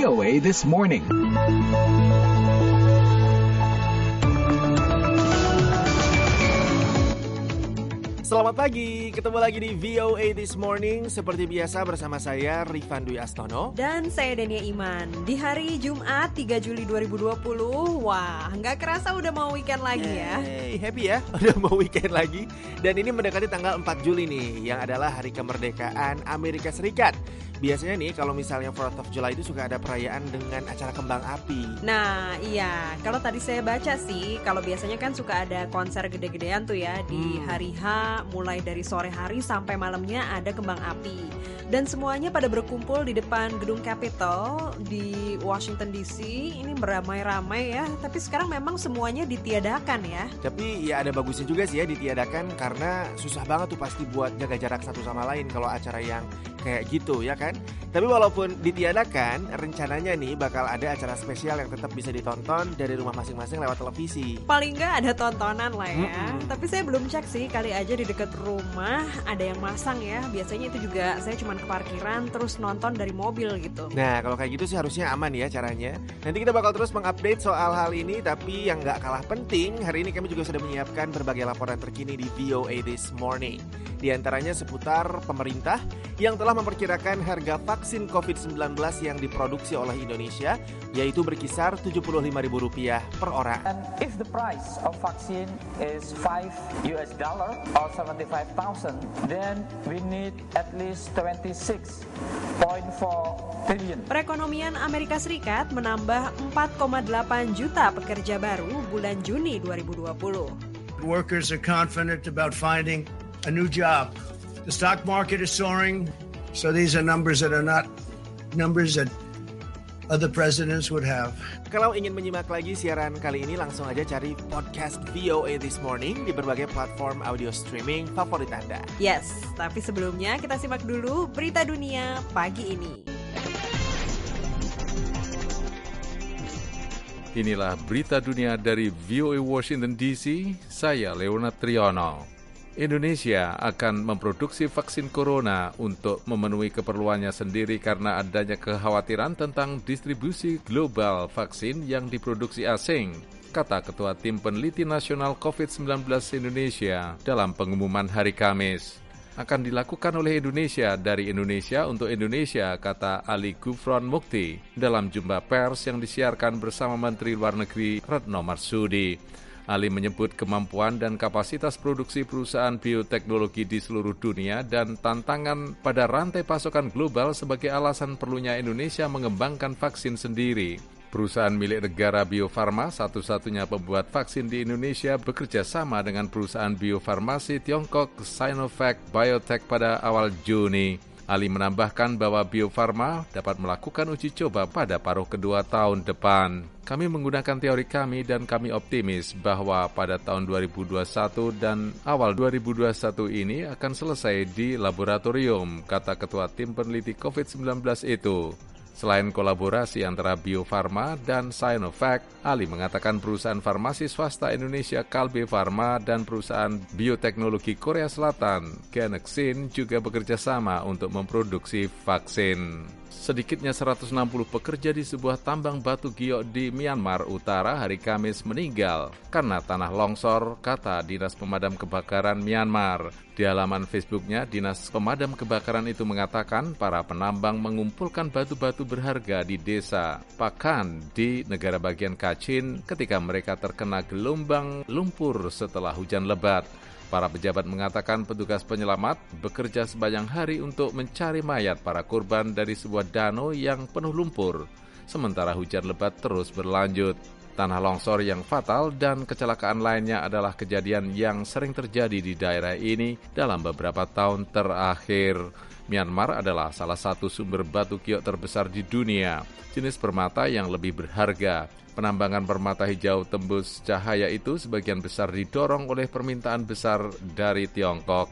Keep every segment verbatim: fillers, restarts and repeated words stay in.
O A This Morning. Selamat pagi, ketemu lagi di V O A This Morning. Seperti biasa bersama saya Rifan Dwi Astono. Dan saya Dania Iman. Di hari Jumat tiga Juli dua ribu dua puluh, wah gak kerasa udah mau weekend lagi ya. Hey, happy ya, udah mau weekend lagi. Dan ini mendekati tanggal empat Juli nih, yang adalah hari kemerdekaan Amerika Serikat. Biasanya nih kalau misalnya fourth of July itu suka ada perayaan dengan acara kembang api. Nah iya, kalau tadi saya baca sih, kalau biasanya kan suka ada konser gede-gedean tuh ya di Hmm. hari H, mulai dari sore hari sampai malamnya ada kembang api. Dan semuanya pada berkumpul di depan gedung Capitol di Washington D C. Ini beramai-ramai ya, tapi sekarang memang semuanya ditiadakan ya. Tapi ya ada bagusnya juga sih ya ditiadakan, karena susah banget tuh pasti buat jaga jarak satu sama lain kalau acara yang kayak gitu ya kan. Tapi walaupun ditiadakan, rencananya nih bakal ada acara spesial yang tetap bisa ditonton dari rumah masing-masing lewat televisi. Paling nggak ada tontonan lah ya. Mm-mm. Tapi saya belum cek sih, kali aja di dekat rumah ada yang masang ya. Biasanya itu juga saya cuma ke parkiran terus nonton dari mobil gitu. Nah kalau kayak gitu sih harusnya aman ya caranya. Nanti kita bakal terus mengupdate soal hal ini. Tapi yang nggak kalah penting, hari ini kami juga sudah menyiapkan berbagai laporan terkini di V O A This Morning. Di antaranya seputar pemerintah yang telah memperkirakan harga vaksin covid sembilan belas yang diproduksi oleh Indonesia, yaitu berkisar tujuh puluh lima ribu rupiah per orang. And if the price of vaccine is five U S dollar or seventy-five thousand, then we need at least twenty-six point four billion. Perekonomian Amerika Serikat menambah empat koma delapan juta pekerja baru bulan Juni dua ribu dua puluh. Workers are confident about finding a new job. The stock market is soaring, so these are numbers that are not numbers that other presidents would have. Kalau ingin menyimak lagi siaran kali ini, langsung aja cari podcast V O A This Morning di berbagai platform audio streaming favorit Anda. Yes, tapi sebelumnya kita simak dulu berita dunia pagi ini. Inilah berita dunia dari V O A Washington D C, saya Leonard Triono. Indonesia akan memproduksi vaksin corona untuk memenuhi keperluannya sendiri karena adanya kekhawatiran tentang distribusi global vaksin yang diproduksi asing, kata Ketua Tim Peneliti Nasional covid sembilan belas Indonesia dalam pengumuman hari Kamis. Akan dilakukan oleh Indonesia dari Indonesia untuk Indonesia, kata Ali Gufron Mukti dalam jumpa pers yang disiarkan bersama Menteri Luar Negeri Retno Marsudi. Ali menyebut kemampuan dan kapasitas produksi perusahaan bioteknologi di seluruh dunia dan tantangan pada rantai pasokan global sebagai alasan perlunya Indonesia mengembangkan vaksin sendiri. Perusahaan milik negara Bio Farma, satu-satunya pembuat vaksin di Indonesia, bekerja sama dengan perusahaan biofarmasi Tiongkok Sinovac Biotech pada awal Juni. Ali menambahkan bahwa Bio Farma dapat melakukan uji coba pada paruh kedua tahun depan. Kami menggunakan teori kami dan kami optimis bahwa pada tahun dua ribu dua puluh satu dan awal dua ribu dua puluh satu ini akan selesai di laboratorium, kata Ketua Tim Peneliti covid sembilan belas itu. Selain kolaborasi antara Bio Farma dan Sinovac, Ali mengatakan perusahaan farmasi swasta Indonesia Kalbe Farma dan perusahaan bioteknologi Korea Selatan Genexin juga bekerja sama untuk memproduksi vaksin. Sedikitnya seratus enam puluh pekerja di sebuah tambang batu giok di Myanmar Utara hari Kamis meninggal karena tanah longsor, kata Dinas Pemadam Kebakaran Myanmar. Di halaman Facebooknya, Dinas Pemadam Kebakaran itu mengatakan para penambang mengumpulkan batu-batu berharga di desa Pakan di negara bagian Kachin ketika mereka terkena gelombang lumpur setelah hujan lebat. Para pejabat mengatakan petugas penyelamat bekerja sepanjang hari untuk mencari mayat para korban dari sebuah danau yang penuh lumpur, sementara hujan lebat terus berlanjut. Tanah longsor yang fatal dan kecelakaan lainnya adalah kejadian yang sering terjadi di daerah ini dalam beberapa tahun terakhir. Myanmar adalah salah satu sumber batu giok terbesar di dunia, jenis permata yang lebih berharga. Penambangan permata hijau tembus cahaya itu sebagian besar didorong oleh permintaan besar dari Tiongkok.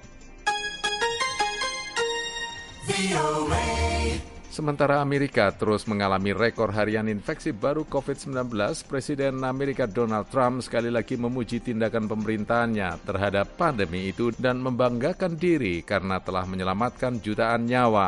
Sementara Amerika terus mengalami rekor harian infeksi baru covid sembilan belas, Presiden Amerika Donald Trump sekali lagi memuji tindakan pemerintahannya terhadap pandemi itu dan membanggakan diri karena telah menyelamatkan jutaan nyawa.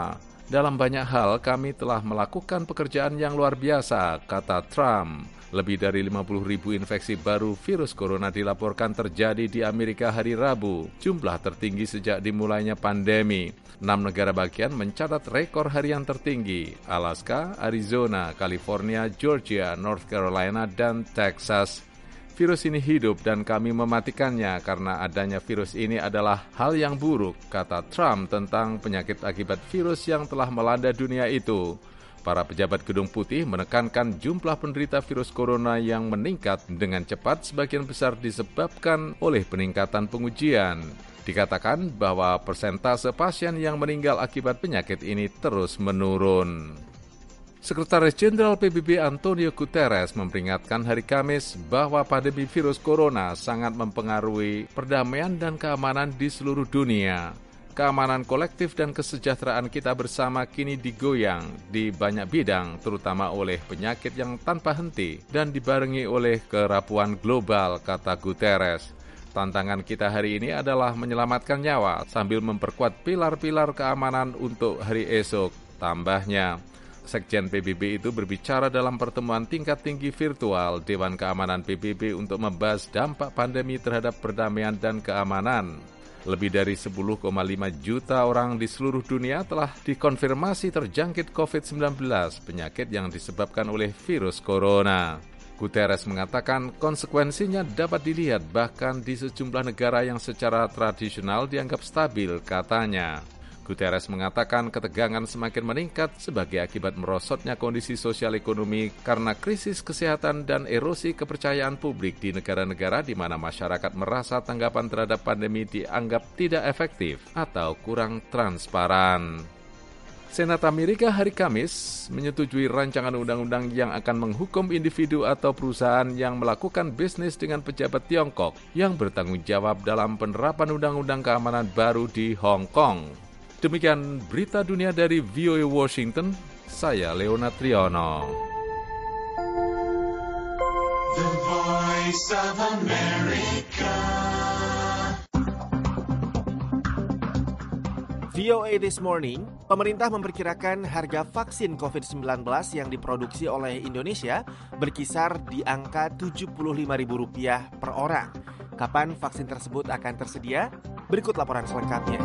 Dalam banyak hal, kami telah melakukan pekerjaan yang luar biasa, kata Trump. Lebih dari lima puluh ribu infeksi baru virus corona dilaporkan terjadi di Amerika hari Rabu, jumlah tertinggi sejak dimulainya pandemi. Enam negara bagian mencatat rekor harian tertinggi, Alaska, Arizona, California, Georgia, North Carolina, dan Texas. Virus ini hidup dan kami mematikannya karena adanya virus ini adalah hal yang buruk, kata Trump tentang penyakit akibat virus yang telah melanda dunia itu. Para pejabat Gedung Putih menekankan jumlah penderita virus corona yang meningkat dengan cepat sebagian besar disebabkan oleh peningkatan pengujian. Dikatakan bahwa persentase pasien yang meninggal akibat penyakit ini terus menurun. Sekretaris Jenderal P B B Antonio Guterres memperingatkan hari Kamis bahwa pandemi virus corona sangat mempengaruhi perdamaian dan keamanan di seluruh dunia. Keamanan kolektif dan kesejahteraan kita bersama kini digoyang di banyak bidang, terutama oleh penyakit yang tanpa henti dan dibarengi oleh kerapuan global, kata Guterres. Tantangan kita hari ini adalah menyelamatkan nyawa sambil memperkuat pilar-pilar keamanan untuk hari esok, tambahnya. Sekjen P B B itu berbicara dalam pertemuan tingkat tinggi virtual Dewan Keamanan P B B untuk membahas dampak pandemi terhadap perdamaian dan keamanan. Lebih dari sepuluh koma lima juta orang di seluruh dunia telah dikonfirmasi terjangkit covid sembilan belas, penyakit yang disebabkan oleh virus corona. Guterres mengatakan konsekuensinya dapat dilihat bahkan di sejumlah negara yang secara tradisional dianggap stabil, katanya. Guterres mengatakan ketegangan semakin meningkat sebagai akibat merosotnya kondisi sosial ekonomi karena krisis kesehatan dan erosi kepercayaan publik di negara-negara di mana masyarakat merasa tanggapan terhadap pandemi dianggap tidak efektif atau kurang transparan. Senat Amerika hari Kamis menyetujui rancangan undang-undang yang akan menghukum individu atau perusahaan yang melakukan bisnis dengan pejabat Tiongkok yang bertanggung jawab dalam penerapan undang-undang keamanan baru di Hong Kong. Demikian berita dunia dari V O A Washington, saya Leonard Triono. The Voice of America. V O A This Morning, pemerintah memperkirakan harga vaksin covid sembilan belas yang diproduksi oleh Indonesia berkisar di angka tujuh puluh lima ribu rupiah per orang. Kapan vaksin tersebut akan tersedia? Berikut laporan selengkapnya.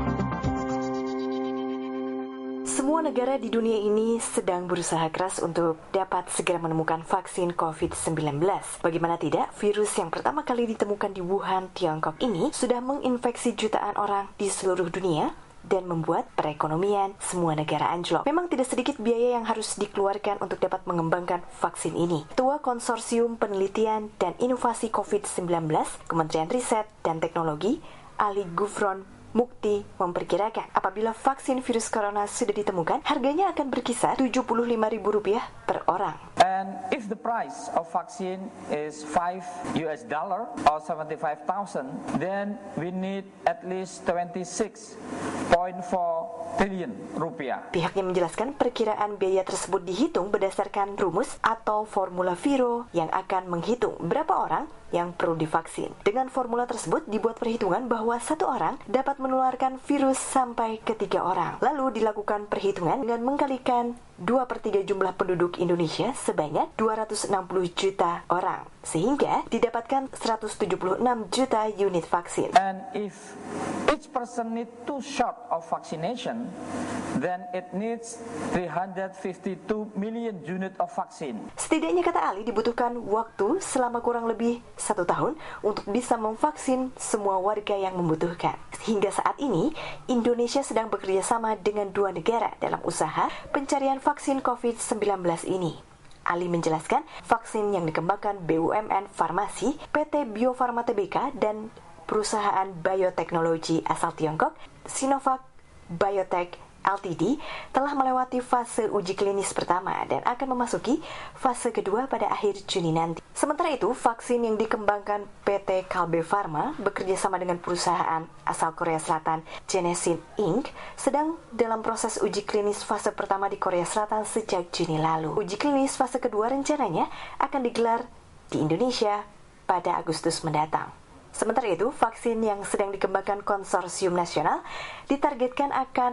Semua negara di dunia ini sedang berusaha keras untuk dapat segera menemukan vaksin covid sembilan belas. Bagaimana tidak, virus yang pertama kali ditemukan di Wuhan, Tiongkok ini sudah menginfeksi jutaan orang di seluruh dunia dan membuat perekonomian semua negara anjlok. Memang tidak sedikit biaya yang harus dikeluarkan untuk dapat mengembangkan vaksin ini. Ketua Konsorsium Penelitian dan Inovasi covid sembilan belas, Kementerian Riset dan Teknologi, Ali Gufron Mukti memperkirakan apabila vaksin virus corona sudah ditemukan, harganya akan berkisar tujuh puluh lima ribu rupiah per orang. And if the price of vaccine is five U S dollar or seventy-five thousand, then we need at least twenty-six point four billion rupiah. Pihaknya menjelaskan perkiraan biaya tersebut dihitung berdasarkan rumus atau formula Viro yang akan menghitung berapa orang yang perlu divaksin. Dengan formula tersebut dibuat perhitungan bahwa satu orang dapat menularkan virus sampai ke tiga orang. Lalu dilakukan perhitungan dengan mengkalikan dua per tiga jumlah penduduk Indonesia sebanyak dua ratus enam puluh juta orang, sehingga didapatkan seratus tujuh puluh enam juta unit vaksin. And if each person need two shot of vaccination, then it needs three hundred fifty-two million unit of vaccine. Setidaknya, kata Ali, dibutuhkan waktu selama kurang lebih satu tahun untuk bisa memvaksin semua warga yang membutuhkan. Hingga saat ini, Indonesia sedang bekerja sama dengan dua negara dalam usaha pencarian vaksin covid sembilan belas ini. Ali menjelaskan, vaksin yang dikembangkan B U M N Farmasi, P T Bio Farma Tbk, dan perusahaan bioteknologi asal Tiongkok, Sinovac Biotech L T D, telah melewati fase uji klinis pertama dan akan memasuki fase kedua pada akhir Juni nanti. Sementara itu, vaksin yang dikembangkan P T Kalbe Pharma bekerja sama dengan perusahaan asal Korea Selatan Genesin Incorporated sedang dalam proses uji klinis fase pertama di Korea Selatan sejak Juni lalu. Uji klinis fase kedua rencananya akan digelar di Indonesia pada Agustus mendatang. Sementara itu, vaksin yang sedang dikembangkan konsorsium nasional ditargetkan akan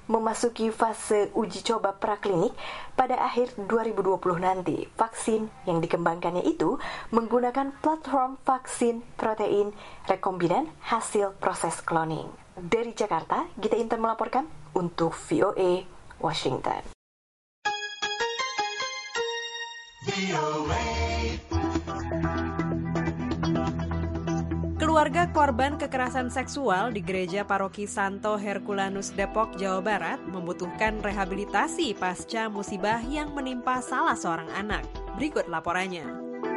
memasuki fase uji coba praklinik pada akhir dua ribu dua puluh nanti. Vaksin yang dikembangkannya itu menggunakan platform vaksin protein rekombinan hasil proses cloning. Dari Jakarta, Gita Intan melaporkan untuk V O A Washington. V O A. Keluarga korban kekerasan seksual di Gereja Paroki Santo Herculanus Depok, Jawa Barat membutuhkan rehabilitasi pasca musibah yang menimpa salah seorang anak. Berikut laporannya.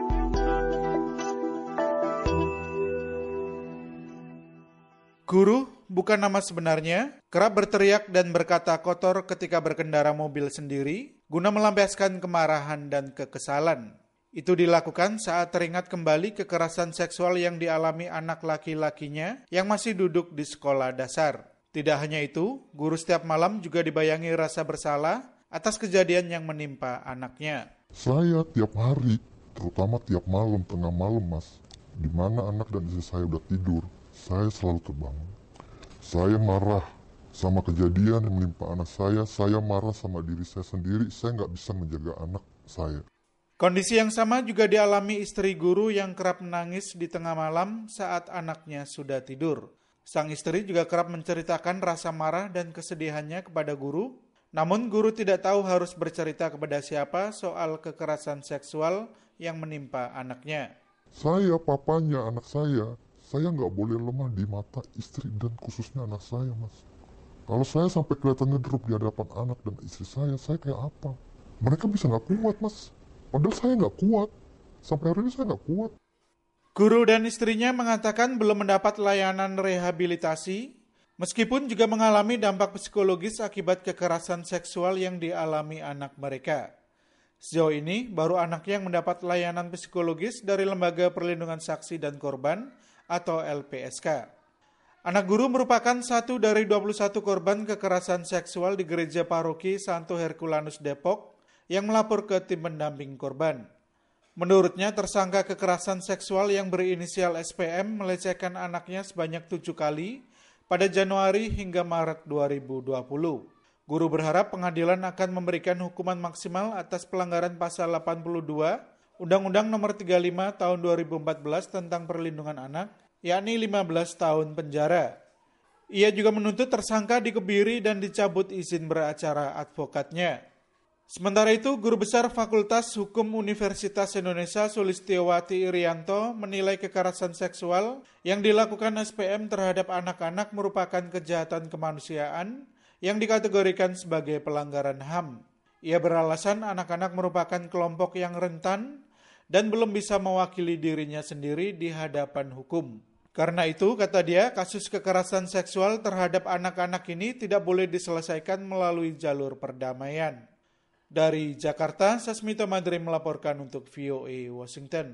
Guru, bukan nama sebenarnya, kerap berteriak dan berkata kotor ketika berkendara mobil sendiri, guna melampiaskan kemarahan dan kekesalan. Itu dilakukan saat teringat kembali kekerasan seksual yang dialami anak laki-lakinya yang masih duduk di sekolah dasar. Tidak hanya itu, guru setiap malam juga dibayangi rasa bersalah atas kejadian yang menimpa anaknya. Saya tiap hari, terutama tiap malam, tengah malam mas, di mana anak dan istri saya udah tidur, saya selalu terbangun. Saya marah sama kejadian yang menimpa anak saya, saya marah sama diri saya sendiri, saya nggak bisa menjaga anak saya. Kondisi yang sama juga dialami istri guru yang kerap menangis di tengah malam saat anaknya sudah tidur. Sang istri juga kerap menceritakan rasa marah dan kesedihannya kepada guru, namun guru tidak tahu harus bercerita kepada siapa soal kekerasan seksual yang menimpa anaknya. Saya, papanya anak saya, saya nggak boleh lemah di mata istri dan khususnya anak saya, mas. Kalau saya sampai kelihatannya drop di hadapan anak dan istri saya, saya kayak apa? Mereka bisa nggak kuat, mas. Padahal saya nggak kuat. Sampai hari ini saya nggak kuat. Guru dan istrinya mengatakan belum mendapat layanan rehabilitasi, meskipun juga mengalami dampak psikologis akibat kekerasan seksual yang dialami anak mereka. Sejauh ini, baru anaknya yang mendapat layanan psikologis dari Lembaga Perlindungan Saksi dan Korban atau L P S K. Anak guru merupakan satu dari dua puluh satu korban kekerasan seksual di Gereja Paroki Santo Herculanus Depok yang melapor ke tim pendamping korban. Menurutnya, tersangka kekerasan seksual yang berinisial S P M melecehkan anaknya sebanyak tujuh kali pada Januari hingga Maret dua ribu dua puluh. Guru berharap pengadilan akan memberikan hukuman maksimal atas pelanggaran pasal delapan puluh dua Undang-Undang Nomor tiga puluh lima Tahun dua ribu empat belas tentang Perlindungan Anak, yakni lima belas tahun penjara. Ia juga menuntut tersangka dikebiri dan dicabut izin beracara advokatnya. Sementara itu, Guru Besar Fakultas Hukum Universitas Indonesia Sulistiowati Irianto menilai kekerasan seksual yang dilakukan S P M terhadap anak-anak merupakan kejahatan kemanusiaan yang dikategorikan sebagai pelanggaran H A M. Ia beralasan anak-anak merupakan kelompok yang rentan dan belum bisa mewakili dirinya sendiri di hadapan hukum. Karena itu, kata dia, kasus kekerasan seksual terhadap anak-anak ini tidak boleh diselesaikan melalui jalur perdamaian. Dari Jakarta, Sasmito Madri melaporkan untuk V O A Washington.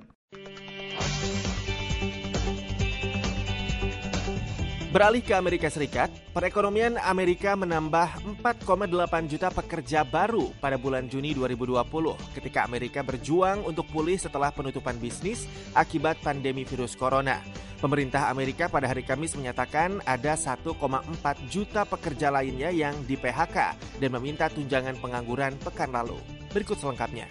Beralih ke Amerika Serikat, perekonomian Amerika menambah empat koma delapan juta pekerja baru pada bulan Juni dua ribu dua puluh ketika Amerika berjuang untuk pulih setelah penutupan bisnis akibat pandemi virus corona. Pemerintah Amerika pada hari Kamis menyatakan ada satu koma empat juta pekerja lainnya yang di P H K dan meminta tunjangan pengangguran pekan lalu. Berikut selengkapnya.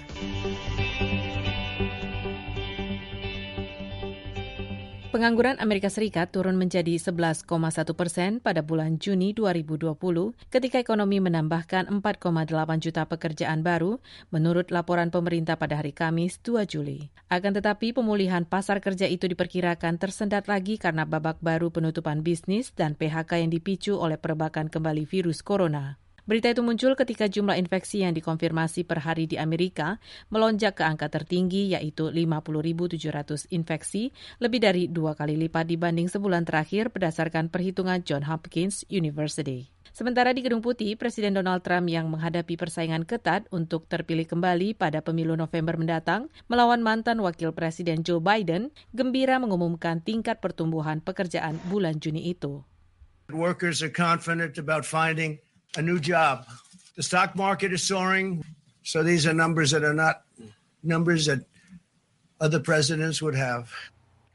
Pengangguran Amerika Serikat turun menjadi sebelas koma satu persen pada bulan Juni dua ribu dua puluh ketika ekonomi menambahkan empat koma delapan juta pekerjaan baru menurut laporan pemerintah pada hari Kamis dua Juli. Akan tetapi pemulihan pasar kerja itu diperkirakan tersendat lagi karena babak baru penutupan bisnis dan P H K yang dipicu oleh perebakan kembali virus corona. Berita itu muncul ketika jumlah infeksi yang dikonfirmasi per hari di Amerika melonjak ke angka tertinggi yaitu lima puluh ribu tujuh ratus infeksi, lebih dari dua kali lipat dibanding sebulan terakhir berdasarkan perhitungan Johns Hopkins University. Sementara di Gedung Putih, Presiden Donald Trump yang menghadapi persaingan ketat untuk terpilih kembali pada pemilu November mendatang melawan mantan Wakil Presiden Joe Biden, gembira mengumumkan tingkat pertumbuhan pekerjaan bulan Juni itu. Workers are confident about finding a new job. The stock market is soaring, so these are numbers that are not numbers that other presidents would have.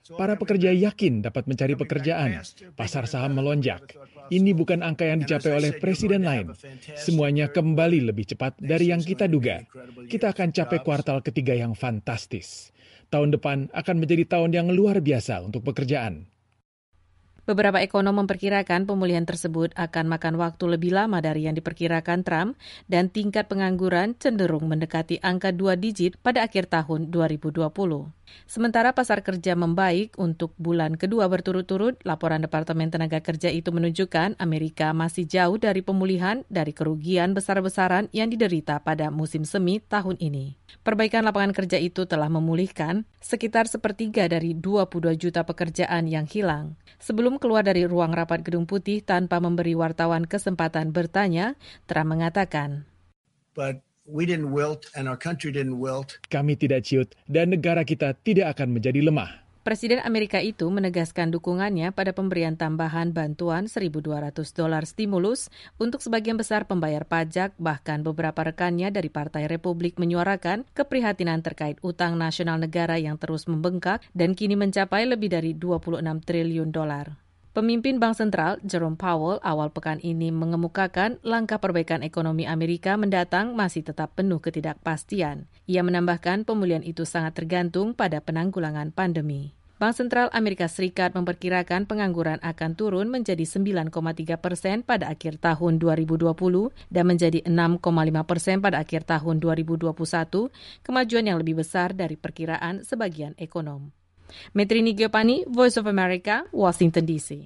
Para pekerja yakin dapat mencari pekerjaan. Pasar saham melonjak. Ini bukan angka yang dicapai oleh presiden lain. Semuanya kembali lebih cepat dari yang kita duga. Kita akan capai kuartal ketiga yang fantastis. Tahun depan akan menjadi tahun yang luar biasa untuk pekerjaan. Beberapa ekonom memperkirakan pemulihan tersebut akan makan waktu lebih lama dari yang diperkirakan Trump dan tingkat pengangguran cenderung mendekati angka dua digit pada akhir tahun dua ribu dua puluh. Sementara pasar kerja membaik untuk bulan kedua berturut-turut, laporan Departemen Tenaga Kerja itu menunjukkan Amerika masih jauh dari pemulihan dari kerugian besar-besaran yang diderita pada musim semi tahun ini. Perbaikan lapangan kerja itu telah memulihkan sekitar sepertiga dari dua puluh dua juta pekerjaan yang hilang. Sebelum keluar dari ruang rapat Gedung Putih tanpa memberi wartawan kesempatan bertanya, Trump mengatakan, But we didn't wilt and our country didn't wilt. Kami tidak ciut dan negara kita tidak akan menjadi lemah. Presiden Amerika itu menegaskan dukungannya pada pemberian tambahan bantuan seribu dua ratus dolar stimulus untuk sebagian besar pembayar pajak, bahkan beberapa rekannya dari Partai Republik menyuarakan keprihatinan terkait utang nasional negara yang terus membengkak dan kini mencapai lebih dari dua puluh enam triliun dolar. Pemimpin Bank Sentral Jerome Powell awal pekan ini mengemukakan langkah perbaikan ekonomi Amerika mendatang masih tetap penuh ketidakpastian. Ia menambahkan pemulihan itu sangat tergantung pada penanggulangan pandemi. Bank Sentral Amerika Serikat memperkirakan pengangguran akan turun menjadi sembilan koma tiga persen pada akhir tahun dua ribu dua puluh dan menjadi enam koma lima persen pada akhir tahun dua ribu dua puluh satu, kemajuan yang lebih besar dari perkiraan sebagian ekonom. Metrini Giopani, Voice of America, Washington D C.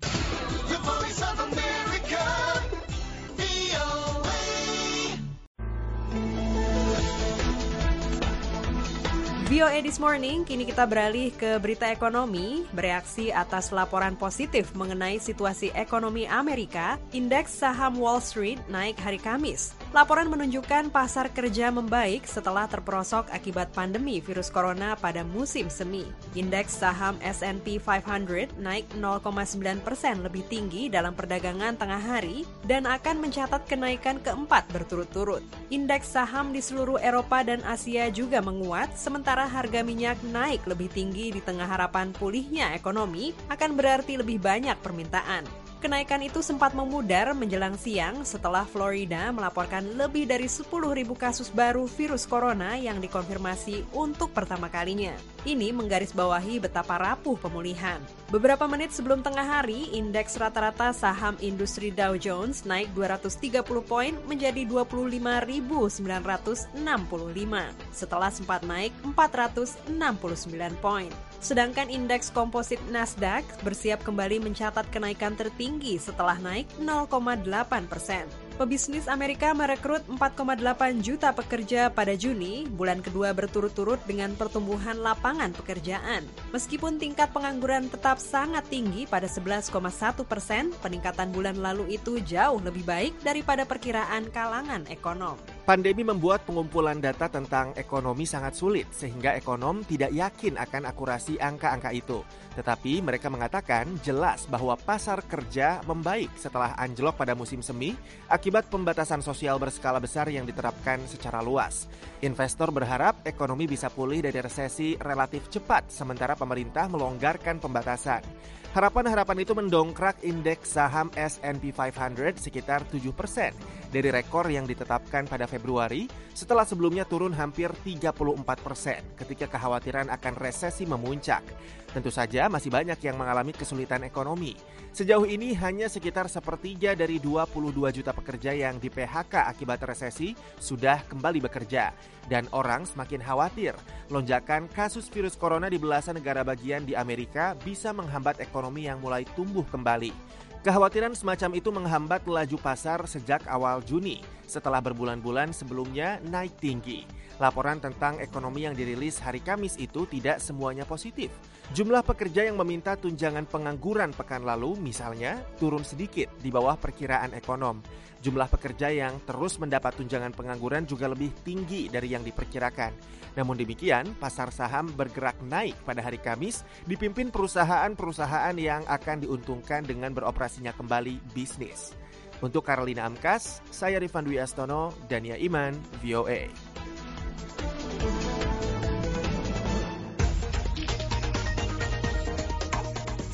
V O A This Morning, kini kita beralih ke berita ekonomi. Bereaksi atas laporan positif mengenai situasi ekonomi Amerika, indeks saham Wall Street naik hari Kamis. Laporan menunjukkan pasar kerja membaik setelah terperosok akibat pandemi virus corona pada musim semi. Indeks saham S and P lima ratus naik nol koma sembilan persen lebih tinggi dalam perdagangan tengah hari dan akan mencatat kenaikan keempat berturut-turut. Indeks saham di seluruh Eropa dan Asia juga menguat, sementara harga minyak naik lebih tinggi di tengah harapan pulihnya ekonomi akan berarti lebih banyak permintaan. Kenaikan itu sempat memudar menjelang siang setelah Florida melaporkan lebih dari sepuluh ribu kasus baru virus corona yang dikonfirmasi untuk pertama kalinya. Ini menggarisbawahi betapa rapuh pemulihan. Beberapa menit sebelum tengah hari, indeks rata-rata saham industri Dow Jones naik dua ratus tiga puluh poin menjadi dua puluh lima ribu sembilan ratus enam puluh lima, setelah sempat naik empat ratus enam puluh sembilan poin. Sedangkan indeks komposit Nasdaq bersiap kembali mencatat kenaikan tertinggi setelah naik nol koma delapan persen. Pebisnis Amerika merekrut empat koma delapan juta pekerja pada Juni, bulan kedua berturut-turut dengan pertumbuhan lapangan pekerjaan. Meskipun tingkat pengangguran tetap sangat tinggi pada sebelas koma satu persen, peningkatan bulan lalu itu jauh lebih baik daripada perkiraan kalangan ekonom. Pandemi membuat pengumpulan data tentang ekonomi sangat sulit, sehingga ekonom tidak yakin akan akurasi angka-angka itu. Tetapi mereka mengatakan jelas bahwa pasar kerja membaik setelah anjlok pada musim semi akibat pembatasan sosial berskala besar yang diterapkan secara luas. Investor berharap ekonomi bisa pulih dari resesi relatif cepat, sementara pemerintah melonggarkan pembatasan. Harapan-harapan itu mendongkrak indeks saham S and P lima ratus sekitar tujuh persen dari rekor yang ditetapkan pada Februari setelah sebelumnya turun hampir tiga puluh empat persen ketika kekhawatiran akan resesi memuncak. Tentu saja masih banyak yang mengalami kesulitan ekonomi. Sejauh ini hanya sekitar sepertiga dari dua puluh dua juta pekerja yang di P H K akibat resesi sudah kembali bekerja. Dan orang semakin khawatir lonjakan kasus virus corona di belasan negara bagian di Amerika bisa menghambat ekonomi yang mulai tumbuh kembali. Kekhawatiran semacam itu menghambat laju pasar sejak awal Juni, setelah berbulan-bulan sebelumnya naik tinggi. Laporan tentang ekonomi yang dirilis hari Kamis itu tidak semuanya positif. Jumlah pekerja yang meminta tunjangan pengangguran pekan lalu misalnya turun sedikit di bawah perkiraan ekonom. Jumlah pekerja yang terus mendapat tunjangan pengangguran juga lebih tinggi dari yang diperkirakan. Namun demikian, pasar saham bergerak naik pada hari Kamis dipimpin perusahaan-perusahaan yang akan diuntungkan dengan beroperasinya kembali bisnis. Untuk Carolina Amkas, saya Rifan Dwi Astono, Dania Iman, V O A.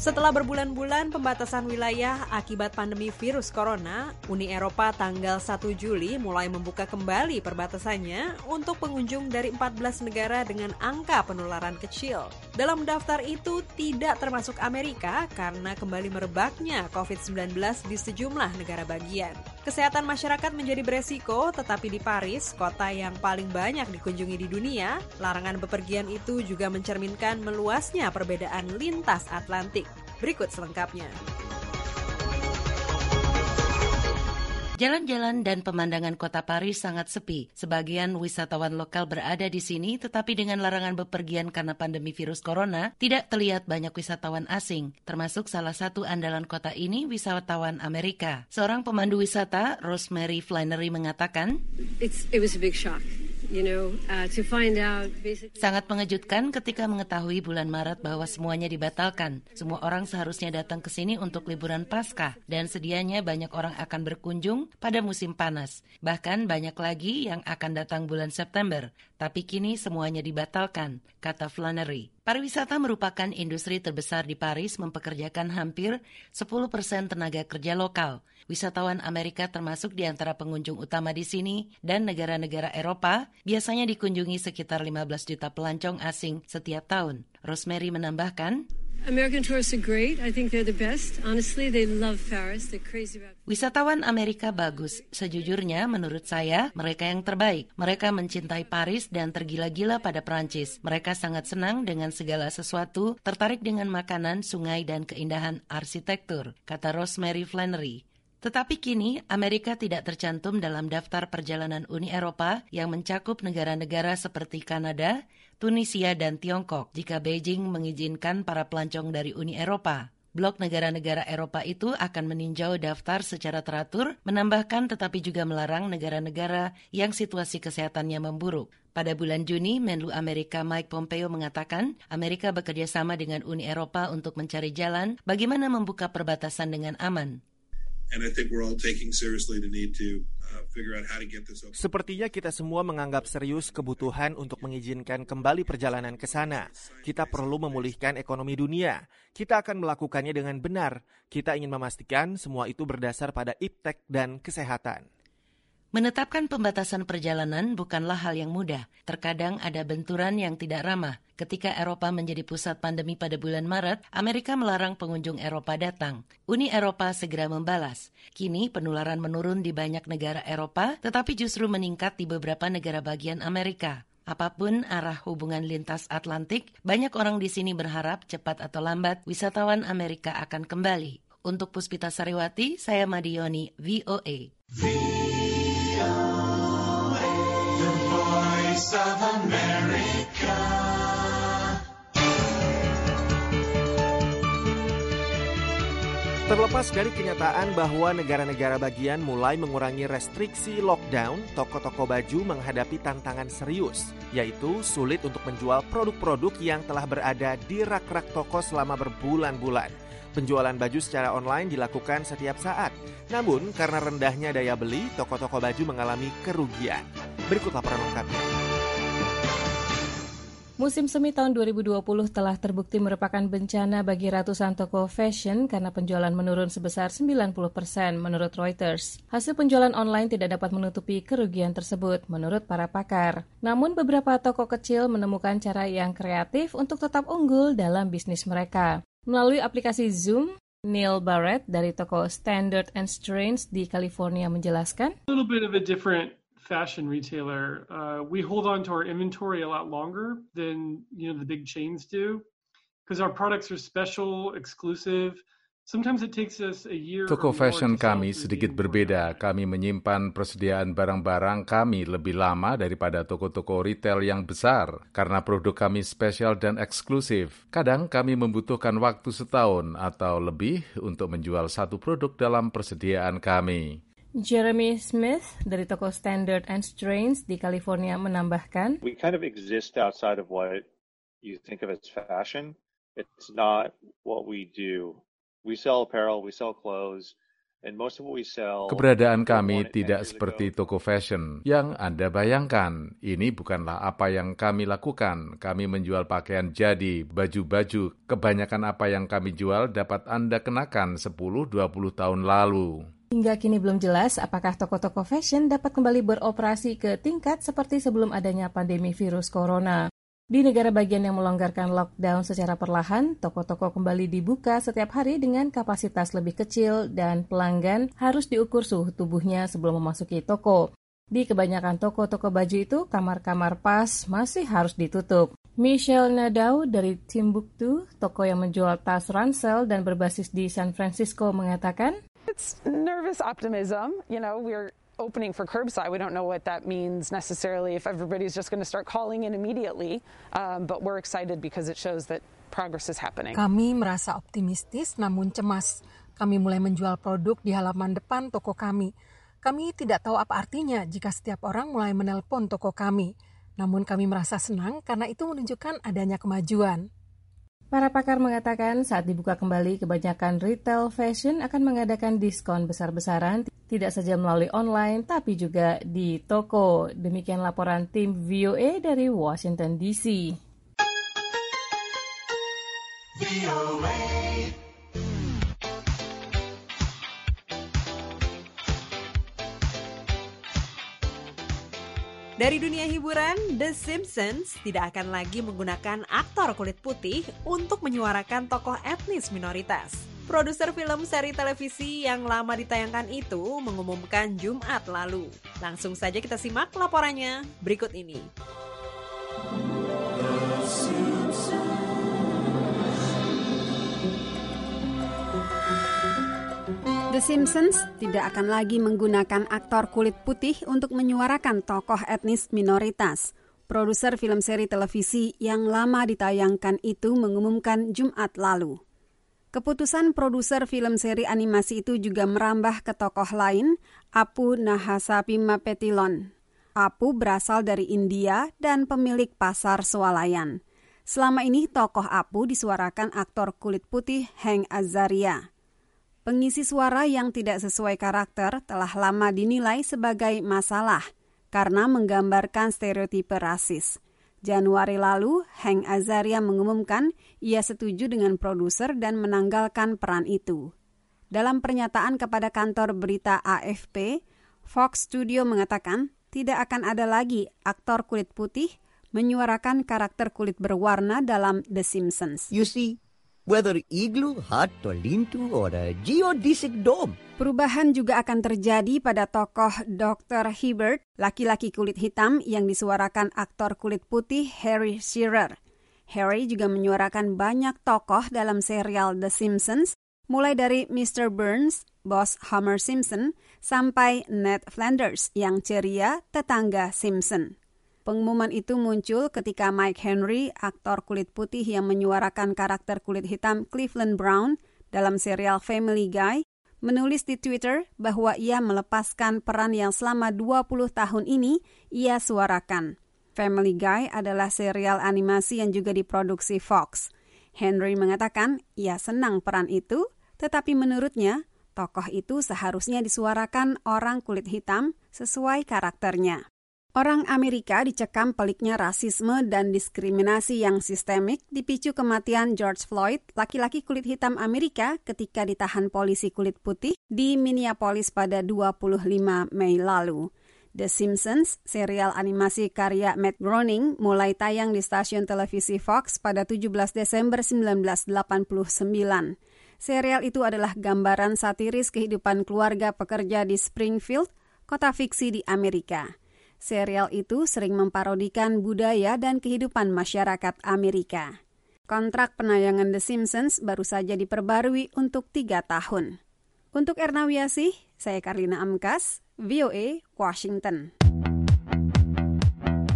Setelah berbulan-bulan pembatasan wilayah akibat pandemi virus corona, Uni Eropa tanggal satu Juli mulai membuka kembali perbatasannya untuk pengunjung dari empat belas negara dengan angka penularan kecil. Dalam daftar itu tidak termasuk Amerika karena kembali merebaknya covid sembilan belas di sejumlah negara bagian. Kesehatan masyarakat menjadi beresiko, tetapi di Paris, kota yang paling banyak dikunjungi di dunia, larangan bepergian itu juga mencerminkan meluasnya perbedaan lintas Atlantik. Berikut selengkapnya. Jalan-jalan dan pemandangan kota Paris sangat sepi. Sebagian wisatawan lokal berada di sini, tetapi dengan larangan bepergian karena pandemi virus corona, tidak terlihat banyak wisatawan asing. Termasuk salah satu andalan kota ini, wisatawan Amerika. Seorang pemandu wisata, Rosemary Flannery, mengatakan, It's, it was a big shock. You know, uh, to find out basically... Sangat mengejutkan ketika mengetahui bulan Maret bahwa semuanya dibatalkan. Semua orang seharusnya datang ke sini untuk liburan Paskah dan sedianya banyak orang akan berkunjung pada musim panas. Bahkan banyak lagi yang akan datang bulan September. Tapi kini semuanya dibatalkan, kata Flannery. Pariwisata merupakan industri terbesar di Paris, mempekerjakan hampir sepuluh persen tenaga kerja lokal. Wisatawan Amerika termasuk di antara pengunjung utama di sini dan negara-negara Eropa biasanya dikunjungi sekitar lima belas juta pelancong asing setiap tahun. Rosemary menambahkan, American tourists are great. I think they're the best. Honestly, they love Paris. They're crazy about Wisatawan Amerika bagus. Sejujurnya, menurut saya, mereka yang terbaik. Mereka mencintai Paris dan tergila-gila pada Prancis. Mereka sangat senang dengan segala sesuatu, tertarik dengan makanan, sungai, dan keindahan arsitektur, kata Rosemary Flannery. Tetapi kini, Amerika tidak tercantum dalam daftar perjalanan Uni Eropa yang mencakup negara-negara seperti Kanada, Tunisia, dan Tiongkok jika Beijing mengizinkan para pelancong dari Uni Eropa. Blok negara-negara Eropa itu akan meninjau daftar secara teratur, menambahkan tetapi juga melarang negara-negara yang situasi kesehatannya memburuk. Pada bulan Juni, Menlu Amerika Mike Pompeo mengatakan Amerika bekerja sama dengan Uni Eropa untuk mencari jalan bagaimana membuka perbatasan dengan aman. And I think we're all taking seriously the need to uh, figure out how to get this open. Sepertinya kita semua menganggap serius kebutuhan untuk mengizinkan kembali perjalanan ke sana. Kita perlu memulihkan ekonomi dunia. Kita akan melakukannya dengan benar. Kita ingin memastikan semua itu berdasar pada iptek dan kesehatan. Menetapkan pembatasan perjalanan bukanlah hal yang mudah. Terkadang ada benturan yang tidak ramah. Ketika Eropa menjadi pusat pandemi pada bulan Maret, Amerika melarang pengunjung Eropa datang. Uni Eropa segera membalas. Kini penularan menurun di banyak negara Eropa, tetapi justru meningkat di beberapa negara bagian Amerika. Apapun arah hubungan lintas Atlantik, banyak orang di sini berharap cepat atau lambat wisatawan Amerika akan kembali. Untuk Puspita Sariwati, saya Madioni, V O A. The Voice of America. Terlepas dari kenyataan bahwa negara-negara bagian mulai mengurangi restriksi lockdown, toko-toko baju menghadapi tantangan serius, yaitu sulit untuk menjual produk-produk yang telah berada di rak-rak toko selama berbulan-bulan. Penjualan baju secara online dilakukan setiap saat. Namun, karena rendahnya daya beli, toko-toko baju mengalami kerugian. Berikut laporan lengkapnya. Musim semi tahun dua ribu dua puluh telah terbukti merupakan bencana bagi ratusan toko fashion karena penjualan menurun sebesar sembilan puluh persen menurut Reuters. Hasil penjualan online tidak dapat menutupi kerugian tersebut menurut para pakar. Namun beberapa toko kecil menemukan cara yang kreatif untuk tetap unggul dalam bisnis mereka. Melalui aplikasi Zoom, Neil Barrett dari toko Standard and Strange di California menjelaskan, A little bit of a different fashion retailer. Uh, we hold on to our inventory a lot longer than, you know, the big chains do because our products are special, exclusive. Sometimes it takes us a year. Toko fashion kami sedikit berbeda. Kami menyimpan persediaan barang-barang kami lebih lama daripada toko-toko retail yang besar karena produk kami spesial dan eksklusif. Kadang kami membutuhkan waktu setahun atau lebih untuk menjual satu produk dalam persediaan kami. Jeremy Smith dari toko Standard and Strange di California menambahkan, We kind of exist outside of what you think of as fashion. It's not what we do. We sell apparel, we sell clothes, And most of what we sell. Keberadaan kami tidak seperti toko fashion yang Anda bayangkan. Ini bukanlah apa yang kami lakukan. Kami menjual pakaian jadi, baju-baju. Kebanyakan apa yang kami jual dapat Anda kenakan sepuluh dua puluh tahun lalu. Hingga kini belum jelas apakah toko-toko fashion dapat kembali beroperasi ke tingkat seperti sebelum adanya pandemi virus corona. Di negara bagian yang melonggarkan lockdown secara perlahan, toko-toko kembali dibuka setiap hari dengan kapasitas lebih kecil dan pelanggan harus diukur suhu tubuhnya sebelum memasuki toko. Di kebanyakan toko-toko baju itu, kamar-kamar pas masih harus ditutup. Michelle Nadeau dari Timbuktu, toko yang menjual tas ransel dan berbasis di San Francisco, mengatakan, It's nervous optimism, you know, we're opening for curbside. We don't know what that means necessarily if everybody's just going to start calling in immediately, um, but we're excited because it shows that progress is happening. Kami merasa optimistis namun cemas. Kami mulai menjual produk di halaman depan toko kami. Kami tidak tahu apa artinya jika setiap orang mulai menelpon toko kami. Namun kami merasa senang karena itu menunjukkan adanya kemajuan. Para pakar mengatakan saat dibuka kembali, kebanyakan retail fashion akan mengadakan diskon besar-besaran, tidak saja melalui online, tapi juga di toko. Demikian laporan tim V O A dari Washington D C. V O A. Dari dunia hiburan, The Simpsons tidak akan lagi menggunakan aktor kulit putih untuk menyuarakan tokoh etnis minoritas. Produser film seri televisi yang lama ditayangkan itu mengumumkan Jumat lalu. Langsung saja kita simak laporannya berikut ini. The Simpsons tidak akan lagi menggunakan aktor kulit putih untuk menyuarakan tokoh etnis minoritas. Produser film seri televisi yang lama ditayangkan itu mengumumkan Jumat lalu. Keputusan produser film seri animasi itu juga merambah ke tokoh lain, Apu Nahasapimapetiloan. Apu berasal dari India dan pemilik pasar swalayan. Selama ini tokoh Apu disuarakan aktor kulit putih Hank Azaria. Pengisi suara yang tidak sesuai karakter telah lama dinilai sebagai masalah karena menggambarkan stereotipe rasis. Januari lalu, Hank Azaria mengumumkan ia setuju dengan produser dan menanggalkan peran itu. Dalam pernyataan kepada kantor berita A F P, Fox Studio mengatakan tidak akan ada lagi aktor kulit putih menyuarakan karakter kulit berwarna dalam The Simpsons. You see, whether igloo, hut, or lean-to, or a geodesic dome. Perubahan juga akan terjadi pada tokoh dokter Hibbert, laki-laki kulit hitam yang disuarakan aktor kulit putih Harry Shearer. Harry juga menyuarakan banyak tokoh dalam serial The Simpsons, mulai dari mister Burns, bos Homer Simpson, sampai Ned Flanders yang ceria tetangga Simpson. Pengumuman itu muncul ketika Mike Henry, aktor kulit putih yang menyuarakan karakter kulit hitam Cleveland Brown dalam serial Family Guy, menulis di Twitter bahwa ia melepaskan peran yang selama dua puluh tahun ini ia suarakan. Family Guy adalah serial animasi yang juga diproduksi Fox. Henry mengatakan ia senang peran itu, tetapi menurutnya tokoh itu seharusnya disuarakan orang kulit hitam sesuai karakternya. Orang Amerika dicekam peliknya rasisme dan diskriminasi yang sistemik dipicu kematian George Floyd, laki-laki kulit hitam Amerika ketika ditahan polisi kulit putih di Minneapolis pada dua puluh lima Mei lalu. The Simpsons, serial animasi karya Matt Groening, mulai tayang di stasiun televisi Fox pada tujuh belas Desember seribu sembilan ratus delapan puluh sembilan. Serial itu adalah gambaran satiris kehidupan keluarga pekerja di Springfield, kota fiksi di Amerika. Serial itu sering memparodikan budaya dan kehidupan masyarakat Amerika. Kontrak penayangan The Simpsons baru saja diperbarui untuk tiga tahun. Untuk Erna Wiasih, saya Karlina Amkas, V O A, Washington.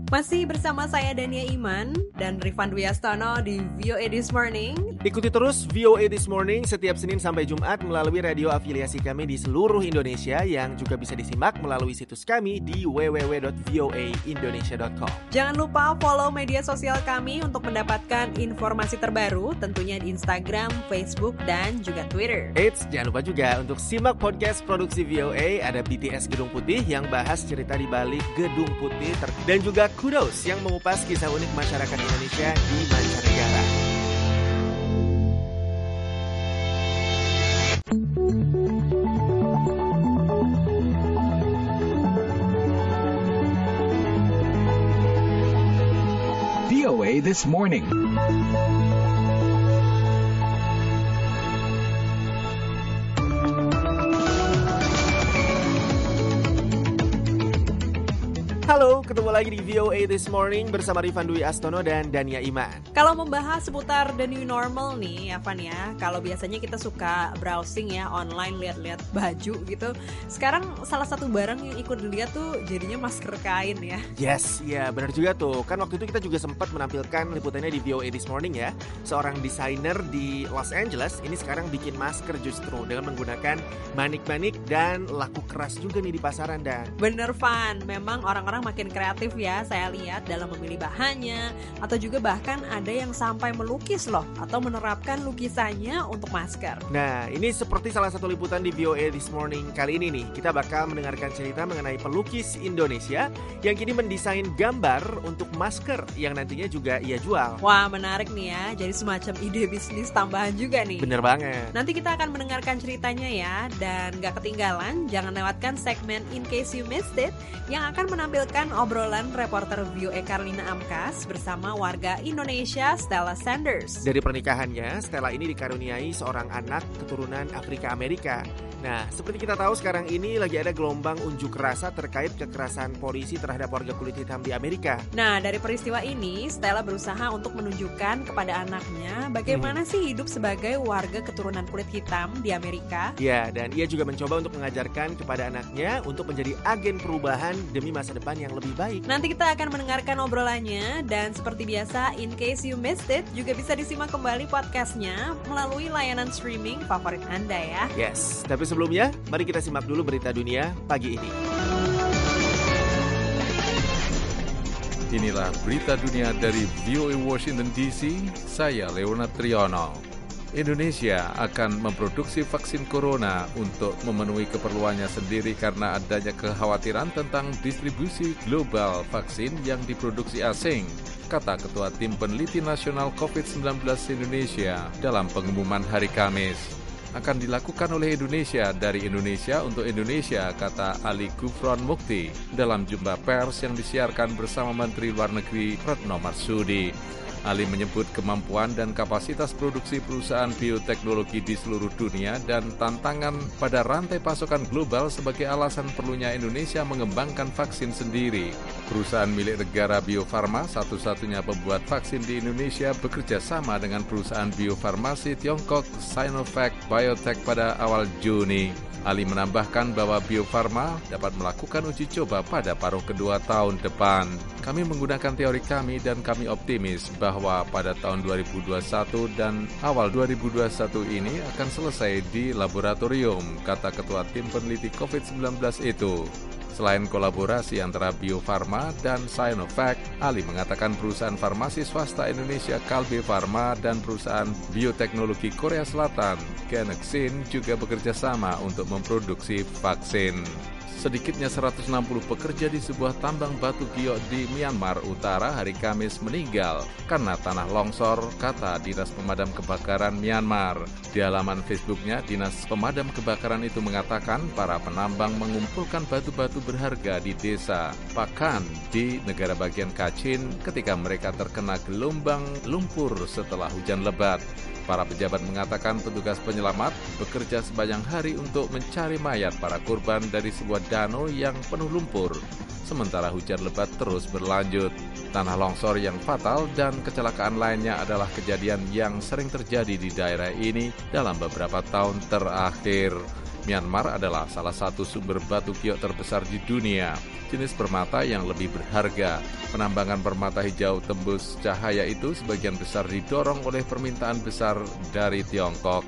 Masih bersama saya Dania Iman dan Rifan Dwi Astono di V O A This Morning. Ikuti terus V O A This Morning setiap Senin sampai Jumat melalui radio afiliasi kami di seluruh Indonesia yang juga bisa disimak melalui situs kami di w w w dot v o a indonesia dot com. Jangan lupa follow media sosial kami untuk mendapatkan informasi terbaru tentunya di Instagram, Facebook, dan juga Twitter. Eits, jangan lupa juga untuk simak podcast produksi V O A, ada B T S Gedung Putih yang bahas cerita di balik Gedung Putih ter- dan juga Kudos yang mengupas kisah unik masyarakat Indonesia di mancanegara. V O A This Morning. Halo, ketemu lagi di V O A This Morning bersama Rifan Dwi Astono dan Dania Iman. Kalau membahas seputar the new normal nih, Evan ya, kalau biasanya kita suka browsing ya online, lihat-lihat baju gitu. Sekarang salah satu barang yang ikut dilihat tuh jadinya masker kain ya. Yes, ya benar juga tuh. Kan waktu itu kita juga sempat menampilkan liputannya di V O A This Morning ya. Seorang desainer di Los Angeles ini sekarang bikin masker justru dengan menggunakan manik-manik dan laku keras juga nih di pasaran, Dan. Bener, Van. Memang orang-orang makin kreatif ya, saya lihat dalam memilih bahannya, atau juga bahkan ada yang sampai melukis loh, atau menerapkan lukisannya untuk masker. Nah, ini seperti salah satu liputan di V O A This Morning kali ini nih. Kita bakal mendengarkan cerita mengenai pelukis Indonesia yang kini mendesain gambar untuk masker yang nantinya juga ia jual. Wah, menarik nih ya, jadi semacam ide bisnis tambahan juga nih. Bener banget. Nanti kita akan mendengarkan ceritanya ya, dan gak ketinggalan, jangan lewatkan segmen In Case You Missed It yang akan menampilkan obrolan reporter V O A Karlina Amkas bersama warga Indonesia Stella Sanders. Dari pernikahannya, Stella ini dikaruniai seorang anak keturunan Afrika Amerika. Nah, seperti kita tahu sekarang ini lagi ada gelombang unjuk rasa terkait kekerasan polisi terhadap warga kulit hitam di Amerika. Nah, dari peristiwa ini, Stella berusaha untuk menunjukkan kepada anaknya bagaimana hmm. sih hidup sebagai warga keturunan kulit hitam di Amerika. Ya, dan ia juga mencoba untuk mengajarkan kepada anaknya untuk menjadi agen perubahan demi masa depan yang lebih baik. Nanti kita akan mendengarkan obrolannya, dan seperti biasa, In Case You Missed It juga bisa disimak kembali podcastnya melalui layanan streaming favorit Anda ya. Yes, tapi sebelumnya, mari kita simak dulu berita dunia pagi ini. Inilah berita dunia dari V O A Washington D C, saya Leonard Triono. Indonesia akan memproduksi vaksin corona untuk memenuhi keperluannya sendiri karena adanya kekhawatiran tentang distribusi global vaksin yang diproduksi asing, kata Ketua Tim Peneliti Nasional covid sembilan belas Indonesia dalam pengumuman hari Kamis. Akan dilakukan oleh Indonesia dari Indonesia untuk Indonesia, kata Ali Gufron Mukti dalam jumpa pers yang disiarkan bersama Menteri Luar Negeri Retno Marsudi. Ali menyebut kemampuan dan kapasitas produksi perusahaan bioteknologi di seluruh dunia dan tantangan pada rantai pasokan global sebagai alasan perlunya Indonesia mengembangkan vaksin sendiri. Perusahaan milik negara Bio Farma, satu-satunya pembuat vaksin di Indonesia, bekerja sama dengan perusahaan biofarmasi Tiongkok Sinovac Biotech pada awal Juni. Ali menambahkan bahwa Bio Farma dapat melakukan uji coba pada paruh kedua tahun depan. Kami menggunakan teori kami dan kami optimis bahwa pada tahun dua ribu dua puluh satu dan awal dua ribu dua puluh satu ini akan selesai di laboratorium, kata Ketua Tim Peneliti covid sembilan belas itu. Selain kolaborasi antara Bio Farma dan Sinovac, Ali mengatakan perusahaan farmasi swasta Indonesia Kalbe Farma dan perusahaan bioteknologi Korea Selatan Genexin juga bekerja sama untuk memproduksi vaksin. Sedikitnya seratus enam puluh pekerja di sebuah tambang batu giok di Myanmar Utara hari Kamis meninggal karena tanah longsor, kata Dinas Pemadam Kebakaran Myanmar. Di halaman Facebooknya, Dinas Pemadam Kebakaran itu mengatakan para penambang mengumpulkan batu-batu berharga di desa Pakan di negara bagian Kachin ketika mereka terkena gelombang lumpur setelah hujan lebat. Para pejabat mengatakan petugas penyelamat bekerja sepanjang hari untuk mencari mayat para korban dari sebuah danau yang penuh lumpur. Sementara hujan lebat terus berlanjut. Tanah longsor yang fatal dan kecelakaan lainnya adalah kejadian yang sering terjadi di daerah ini dalam beberapa tahun terakhir. Myanmar adalah salah satu sumber batu giok terbesar di dunia, jenis permata yang lebih berharga. Penambangan permata hijau tembus cahaya itu sebagian besar didorong oleh permintaan besar dari Tiongkok.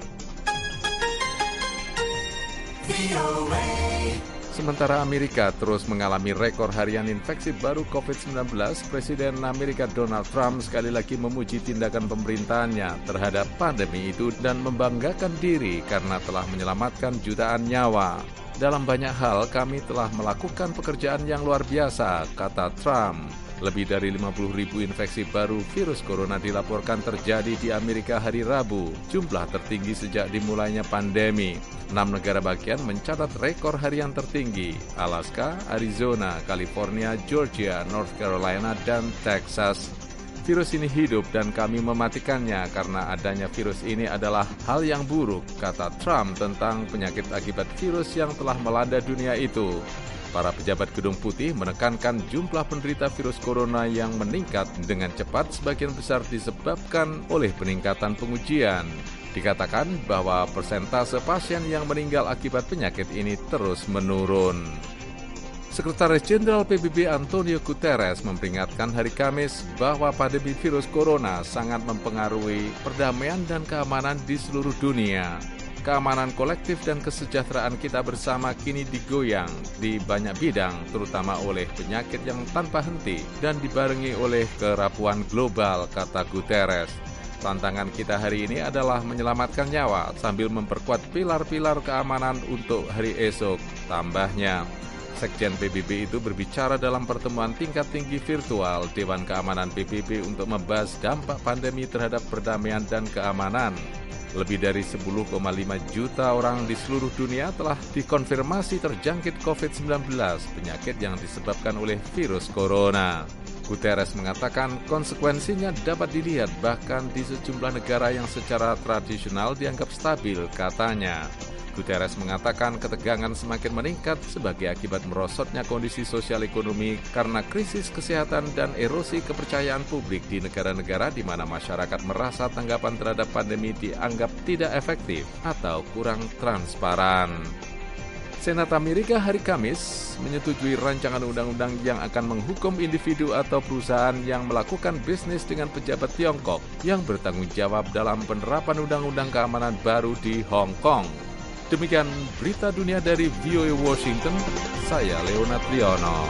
Sementara Amerika terus mengalami rekor harian infeksi baru covid sembilan belas, Presiden Amerika Donald Trump sekali lagi memuji tindakan pemerintahannya terhadap pandemi itu dan membanggakan diri karena telah menyelamatkan jutaan nyawa. Dalam banyak hal kami telah melakukan pekerjaan yang luar biasa, kata Trump. Lebih dari lima puluh ribu infeksi baru virus corona dilaporkan terjadi di Amerika hari Rabu, jumlah tertinggi sejak dimulainya pandemi. Enam negara bagian mencatat rekor harian tertinggi, Alaska, Arizona, California, Georgia, North Carolina, dan Texas. Virus ini hidup dan kami mematikannya karena adanya virus ini adalah hal yang buruk, kata Trump tentang penyakit akibat virus yang telah melanda dunia itu. Para pejabat Gedung Putih menekankan jumlah penderita virus corona yang meningkat dengan cepat sebagian besar disebabkan oleh peningkatan pengujian. Dikatakan bahwa persentase pasien yang meninggal akibat penyakit ini terus menurun. Sekretaris Jenderal P B B Antonio Guterres memperingatkan hari Kamis bahwa pandemi virus corona sangat mempengaruhi perdamaian dan keamanan di seluruh dunia. Keamanan kolektif dan kesejahteraan kita bersama kini digoyang di banyak bidang, terutama oleh penyakit yang tanpa henti dan dibarengi oleh kerapuhan global, kata Guterres. Tantangan kita hari ini adalah menyelamatkan nyawa sambil memperkuat pilar-pilar keamanan untuk hari esok, tambahnya. Sekjen P B B itu berbicara dalam pertemuan tingkat tinggi virtual Dewan Keamanan P B B untuk membahas dampak pandemi terhadap perdamaian dan keamanan. Lebih dari sepuluh koma lima juta orang di seluruh dunia telah dikonfirmasi terjangkit covid sembilan belas, penyakit yang disebabkan oleh virus corona. Guterres mengatakan konsekuensinya dapat dilihat bahkan di sejumlah negara yang secara tradisional dianggap stabil, katanya. Guterres mengatakan ketegangan semakin meningkat sebagai akibat merosotnya kondisi sosial ekonomi karena krisis kesehatan dan erosi kepercayaan publik di negara-negara di mana masyarakat merasa tanggapan terhadap pandemi dianggap tidak efektif atau kurang transparan. Senat Amerika hari Kamis menyetujui rancangan undang-undang yang akan menghukum individu atau perusahaan yang melakukan bisnis dengan pejabat Tiongkok yang bertanggung jawab dalam penerapan undang-undang keamanan baru di Hong Kong. Demikian berita dunia dari V O A Washington, saya Leonard Triono.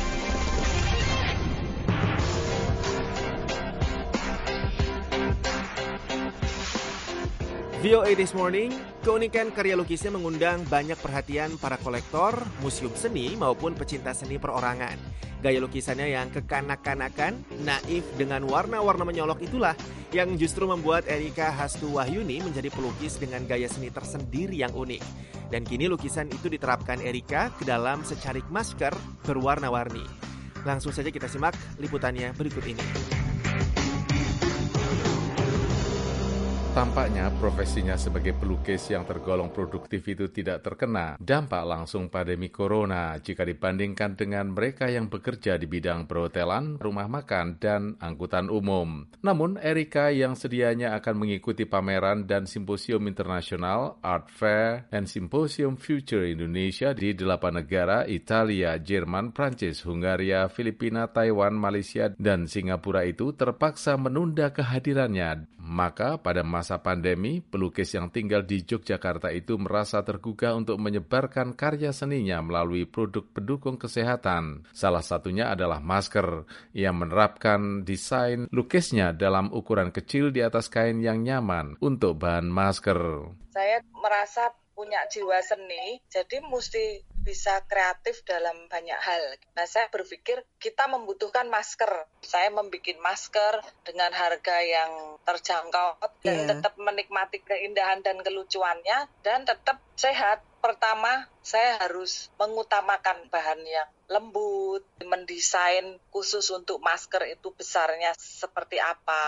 V O A This Morning, keunikan karya lukisnya mengundang banyak perhatian para kolektor, museum seni maupun pecinta seni perorangan. Gaya lukisannya yang kekanak-kanakan, naif dengan warna-warna menyolok itulah yang justru membuat Erika Hastuwahyuni menjadi pelukis dengan gaya seni tersendiri yang unik. Dan kini lukisan itu diterapkan Erika ke dalam secarik masker berwarna-warni. Langsung saja kita simak liputannya berikut ini. Tampaknya profesinya sebagai pelukis yang tergolong produktif itu tidak terkena dampak langsung pandemi corona jika dibandingkan dengan mereka yang bekerja di bidang perhotelan, rumah makan, dan angkutan umum. Namun, Erika yang sedianya akan mengikuti pameran dan simposium internasional, Art Fair, dan Simposium Future Indonesia di delapan negara, Italia, Jerman, Prancis, Hungaria, Filipina, Taiwan, Malaysia, dan Singapura itu terpaksa menunda kehadirannya. Maka pada masa pandemi, pelukis yang tinggal di Yogyakarta itu merasa tergugah untuk menyebarkan karya seninya melalui produk pendukung kesehatan. Salah satunya adalah masker. Ia menerapkan desain lukisnya dalam ukuran kecil di atas kain yang nyaman untuk bahan masker. Saya merasa punya jiwa seni, jadi mesti bisa kreatif dalam banyak hal. Nah, saya berpikir kita membutuhkan masker. Saya membuat masker dengan harga yang terjangkau dan yeah. tetap menikmati keindahan dan kelucuannya dan tetap sehat. Pertama, saya harus mengutamakan bahan yang lembut, mendesain khusus untuk masker itu besarnya seperti apa.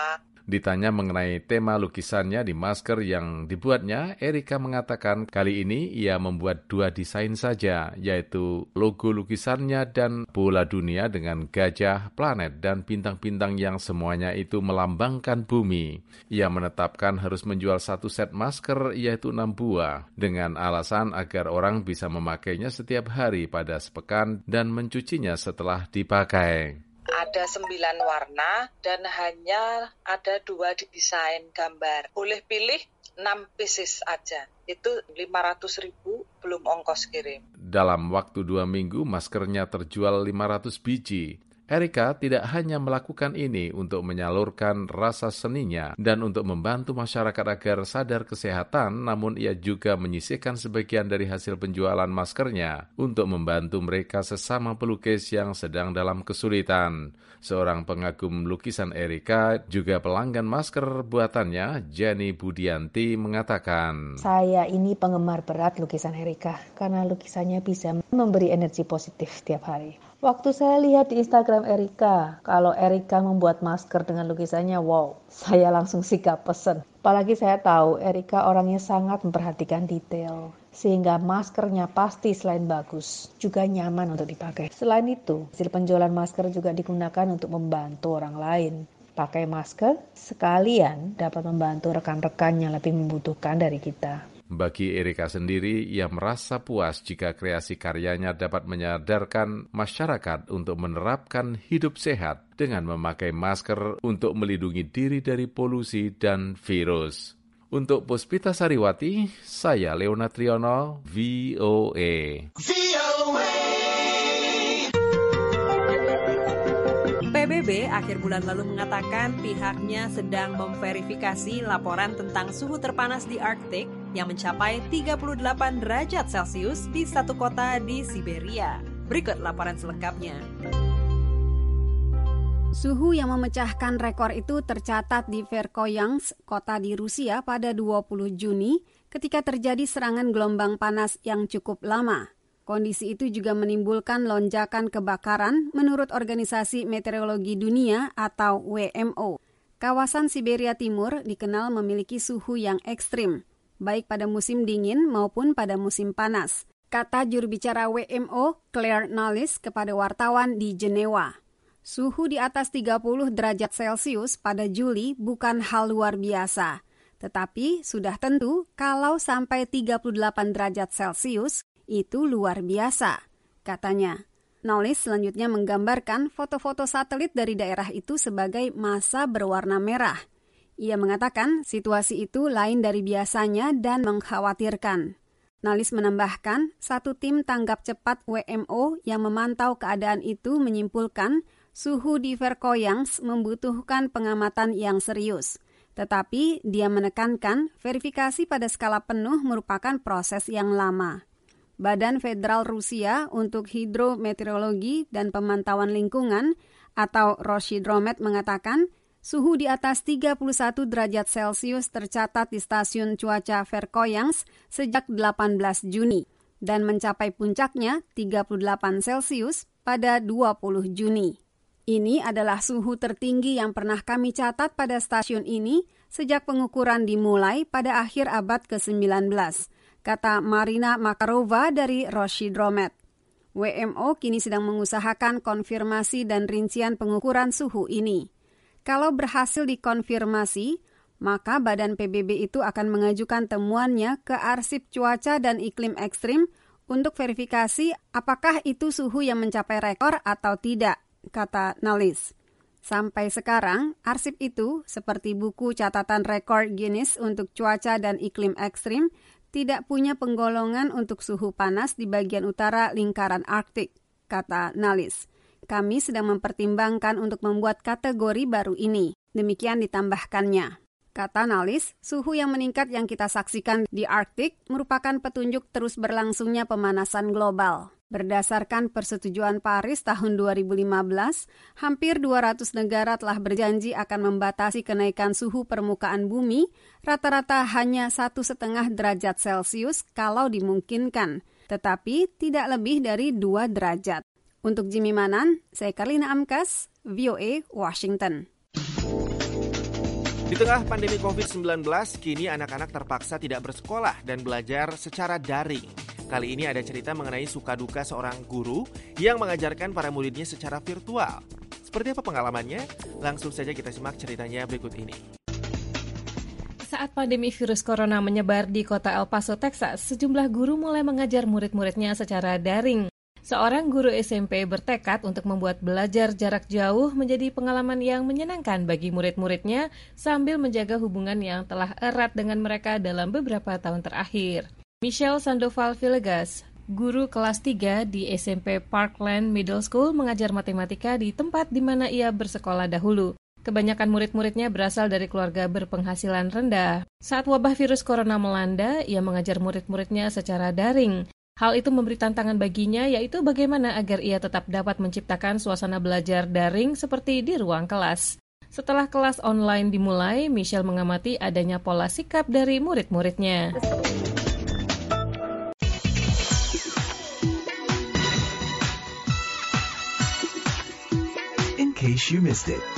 Ditanya mengenai tema lukisannya di masker yang dibuatnya, Erika mengatakan kali ini ia membuat dua desain saja, yaitu logo lukisannya dan bola dunia dengan gajah, planet, dan bintang-bintang yang semuanya itu melambangkan bumi. Ia menetapkan harus menjual satu set masker, yaitu enam buah, dengan alasan agar orang bisa memakainya setiap hari pada sepekan dan mencucinya setelah dipakai. Ada sembilan warna dan hanya ada dua desain gambar. Boleh pilih enam pieces aja. Itu lima ratus ribu belum ongkos kirim. Dalam waktu dua minggu, maskernya terjual lima ratus biji. Erika tidak hanya melakukan ini untuk menyalurkan rasa seninya dan untuk membantu masyarakat agar sadar kesehatan, namun ia juga menyisihkan sebagian dari hasil penjualan maskernya untuk membantu mereka sesama pelukis yang sedang dalam kesulitan. Seorang pengagum lukisan Erika, juga pelanggan masker buatannya, Jenny Budianti, mengatakan, "Saya ini penggemar berat lukisan Erika karena lukisannya bisa memberi energi positif setiap hari. Waktu saya lihat di Instagram Erika, kalau Erika membuat masker dengan lukisannya, wow, saya langsung sikap pesen. Apalagi saya tahu Erika orangnya sangat memperhatikan detail, sehingga maskernya pasti selain bagus, juga nyaman untuk dipakai. Selain itu, hasil penjualan masker juga digunakan untuk membantu orang lain. Pakai masker, sekalian dapat membantu rekan-rekan yang lebih membutuhkan dari kita." Bagi Erika sendiri, ia merasa puas jika kreasi karyanya dapat menyadarkan masyarakat untuk menerapkan hidup sehat dengan memakai masker untuk melindungi diri dari polusi dan virus. Untuk Puspita Sariwati, saya Leona Triono, V O A. P B B akhir bulan lalu mengatakan pihaknya sedang memverifikasi laporan tentang suhu terpanas di Arktik yang mencapai tiga puluh delapan derajat Celcius di satu kota di Siberia. Berikut laporan selengkapnya. Suhu yang memecahkan rekor itu tercatat di Verkhoyansk, kota di Rusia pada dua puluh Juni ketika terjadi serangan gelombang panas yang cukup lama. Kondisi itu juga menimbulkan lonjakan kebakaran menurut Organisasi Meteorologi Dunia atau W M O. Kawasan Siberia Timur dikenal memiliki suhu yang ekstrim, baik pada musim dingin maupun pada musim panas, kata juru bicara W M O Claire Knowles kepada wartawan di Jenewa. Suhu di atas tiga puluh derajat Celcius pada Juli bukan hal luar biasa, tetapi sudah tentu kalau sampai tiga puluh delapan derajat Celcius itu luar biasa, katanya. Knowles selanjutnya menggambarkan foto-foto satelit dari daerah itu sebagai massa berwarna merah. Ia mengatakan situasi itu lain dari biasanya dan mengkhawatirkan. Knowles menambahkan, satu tim tanggap cepat W M O yang memantau keadaan itu menyimpulkan suhu di Verkhoyansk membutuhkan pengamatan yang serius. Tetapi dia menekankan verifikasi pada skala penuh merupakan proses yang lama. Badan Federal Rusia untuk Hidrometeorologi dan Pemantauan Lingkungan atau Roshidromet mengatakan suhu di atas tiga puluh satu derajat Celcius tercatat di stasiun cuaca Verkhoyansk sejak delapan belas Juni dan mencapai puncaknya tiga puluh delapan Celcius pada dua puluh Juni. Ini adalah suhu tertinggi yang pernah kami catat pada stasiun ini sejak pengukuran dimulai pada akhir abad ke sembilan belas. Kata Marina Makarova dari Roshidromet. W M O kini sedang mengusahakan konfirmasi dan rincian pengukuran suhu ini. Kalau berhasil dikonfirmasi, maka Badan P B B itu akan mengajukan temuannya ke Arsip Cuaca dan Iklim Ekstrim untuk verifikasi apakah itu suhu yang mencapai rekor atau tidak, kata Knowles. Sampai sekarang, arsip itu, seperti buku catatan rekor Guinness untuk cuaca dan iklim ekstrim, tidak punya penggolongan untuk suhu panas di bagian utara lingkaran Arktik, kata Knowles. Kami sedang mempertimbangkan untuk membuat kategori baru ini. Demikian ditambahkannya. Kata Knowles, suhu yang meningkat yang kita saksikan di Arktik merupakan petunjuk terus berlangsungnya pemanasan global. Berdasarkan persetujuan Paris tahun dua ribu lima belas, hampir dua ratus negara telah berjanji akan membatasi kenaikan suhu permukaan bumi rata-rata hanya satu setengah derajat Celcius kalau dimungkinkan, tetapi tidak lebih dari dua derajat. Untuk Jimmy Manan, saya Karlina Amkas, V O A, Washington. Di tengah pandemi covid sembilan belas, kini anak-anak terpaksa tidak bersekolah dan belajar secara daring. Kali ini ada cerita mengenai suka duka seorang guru yang mengajarkan para muridnya secara virtual. Seperti apa pengalamannya? Langsung saja kita simak ceritanya berikut ini. Saat pandemi virus corona menyebar di kota El Paso, Texas, sejumlah guru mulai mengajar murid-muridnya secara daring. Seorang guru S M P bertekad untuk membuat belajar jarak jauh menjadi pengalaman yang menyenangkan bagi murid-muridnya sambil menjaga hubungan yang telah erat dengan mereka dalam beberapa tahun terakhir. Michelle Sandoval Villegas, guru kelas tiga di S M P Parkland Middle School, mengajar matematika di tempat di mana ia bersekolah dahulu. Kebanyakan murid-muridnya berasal dari keluarga berpenghasilan rendah. Saat wabah virus corona melanda, ia mengajar murid-muridnya secara daring. Hal itu memberi tantangan baginya, yaitu bagaimana agar ia tetap dapat menciptakan suasana belajar daring seperti di ruang kelas. Setelah kelas online dimulai, Michelle mengamati adanya pola sikap dari murid-muridnya. In case you missed it.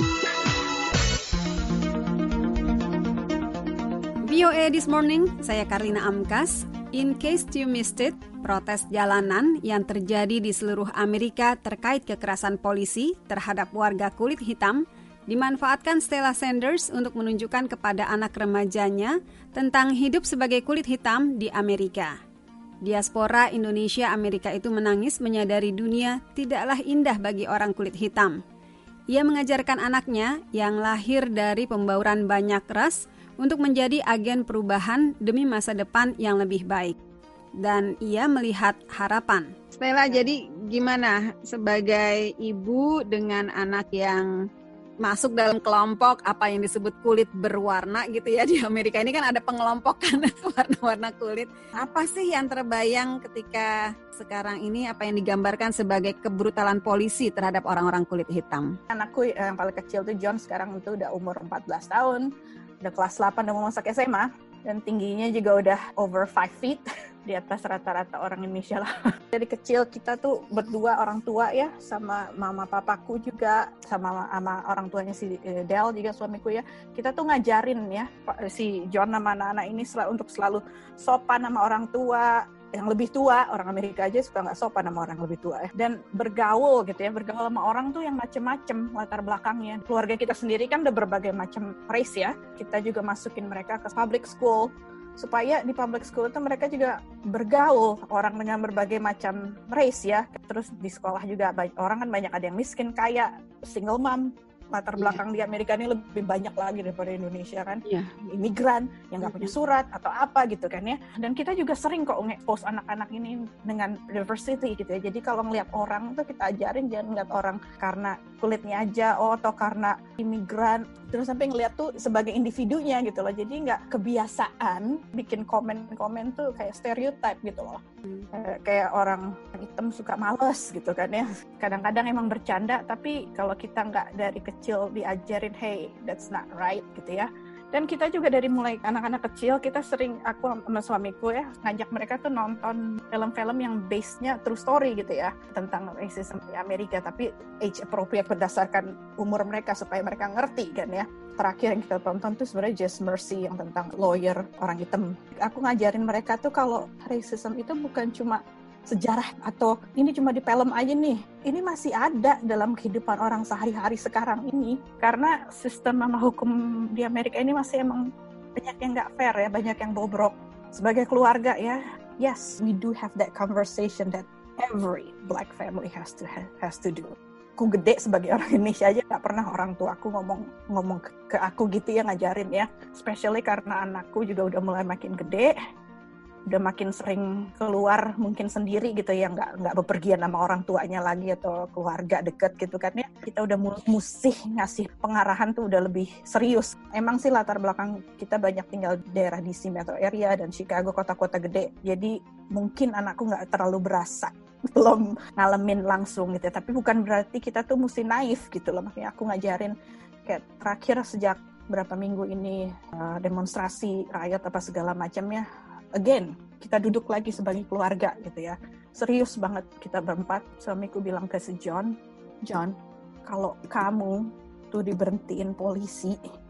V O A This Morning, saya Karina Amkas. In case you missed it, protes jalanan yang terjadi di seluruh Amerika terkait kekerasan polisi terhadap warga kulit hitam dimanfaatkan Stella Sanders untuk menunjukkan kepada anak remajanya tentang hidup sebagai kulit hitam di Amerika. Diaspora Indonesia Amerika itu menangis menyadari dunia tidaklah indah bagi orang kulit hitam. Ia mengajarkan anaknya yang lahir dari pembauran banyak ras untuk menjadi agen perubahan demi masa depan yang lebih baik. Dan ia melihat harapan. Stella, jadi gimana sebagai ibu dengan anak yang masuk dalam kelompok apa yang disebut kulit berwarna gitu ya, di Amerika ini kan ada pengelompokan warna-warna kulit. Apa sih yang terbayang ketika sekarang ini apa yang digambarkan sebagai kebrutalan polisi terhadap orang-orang kulit hitam? Anakku yang paling kecil tuh John sekarang itu udah umur empat belas tahun. Udah kelas delapan, udah mau masuk S M A, dan tingginya juga udah over five feet, di atas rata-rata orang Indonesia lah. Dari kecil kita tuh berdua orang tua ya, sama mama papaku juga, sama, sama orang tuanya si Del juga suamiku ya, kita tuh ngajarin ya, si John sama anak-anak ini sel- untuk selalu sopan sama orang tua, yang lebih tua. Orang Amerika aja suka nggak sopan sama orang lebih tua ya. Dan bergaul gitu ya, bergaul sama orang tuh yang macem-macem latar belakangnya. Keluarga kita sendiri kan udah berbagai macam race ya. Kita juga masukin mereka ke public school supaya di public school itu mereka juga bergaul orang dengan berbagai macam race ya. Terus di sekolah juga orang kan banyak, ada yang miskin, kaya, single mom. Latar belakang yeah. di Amerika ini lebih banyak lagi daripada Indonesia kan, yeah. imigran yang nggak punya surat atau apa gitu kan ya. Dan kita juga sering kok nge-post anak-anak ini dengan diversity gitu ya. Jadi kalau ngeliat orang tuh kita ajarin jangan ngeliat orang karena kulitnya aja, oh atau karena imigran, terus sampai ngeliat tuh sebagai individunya gitu loh. Jadi nggak kebiasaan bikin komen-komen tuh kayak stereotype gitu loh. Hmm. Kayak orang hitam suka males gitu kan ya. Kadang-kadang emang bercanda, tapi kalau kita nggak dari kecil diajarin, hey, that's not right gitu ya. Dan kita juga dari mulai anak-anak kecil, kita sering, aku sama suamiku ya, ngajak mereka tuh nonton film-film yang base-nya true story gitu ya, tentang racism di Amerika, tapi age appropriate berdasarkan umur mereka supaya mereka ngerti kan ya. Terakhir yang kita tonton tuh sebenarnya Just Mercy yang tentang lawyer orang hitam. Aku ngajarin mereka tuh kalau racism itu bukan cuma sejarah atau ini cuma di film aja nih. Ini masih ada dalam kehidupan orang sehari-hari sekarang ini. Karena sistem sama hukum di Amerika ini masih emang banyak yang nggak fair ya, banyak yang bobrok. Sebagai keluarga ya, yes, we do have that conversation that every black family has to has to do. Aku gede sebagai orang Indonesia aja nggak pernah orang tua aku ngomong ngomong ke, ke aku gitu ya, ngajarin ya. Especially karena anakku juga udah mulai makin gede. Udah makin sering keluar mungkin sendiri gitu ya, nggak nggak bepergian sama orang tuanya lagi atau keluarga deket gitu kan ya. Kita udah mesti ngasih pengarahan tuh udah lebih serius. Emang sih latar belakang kita banyak tinggal di daerah D C metro area dan Chicago, kota-kota gede. Jadi mungkin anakku nggak terlalu berasa, belum ngalamin langsung gitu ya. Tapi bukan berarti kita tuh mesti naif gitu loh. Makanya aku ngajarin kayak terakhir sejak berapa minggu ini uh, demonstrasi rakyat apa segala macamnya. Again, kita duduk lagi sebagai keluarga gitu ya. Serius banget kita berempat. Suamiku bilang ke si John, John, kalau kamu tuh diberhentiin polisi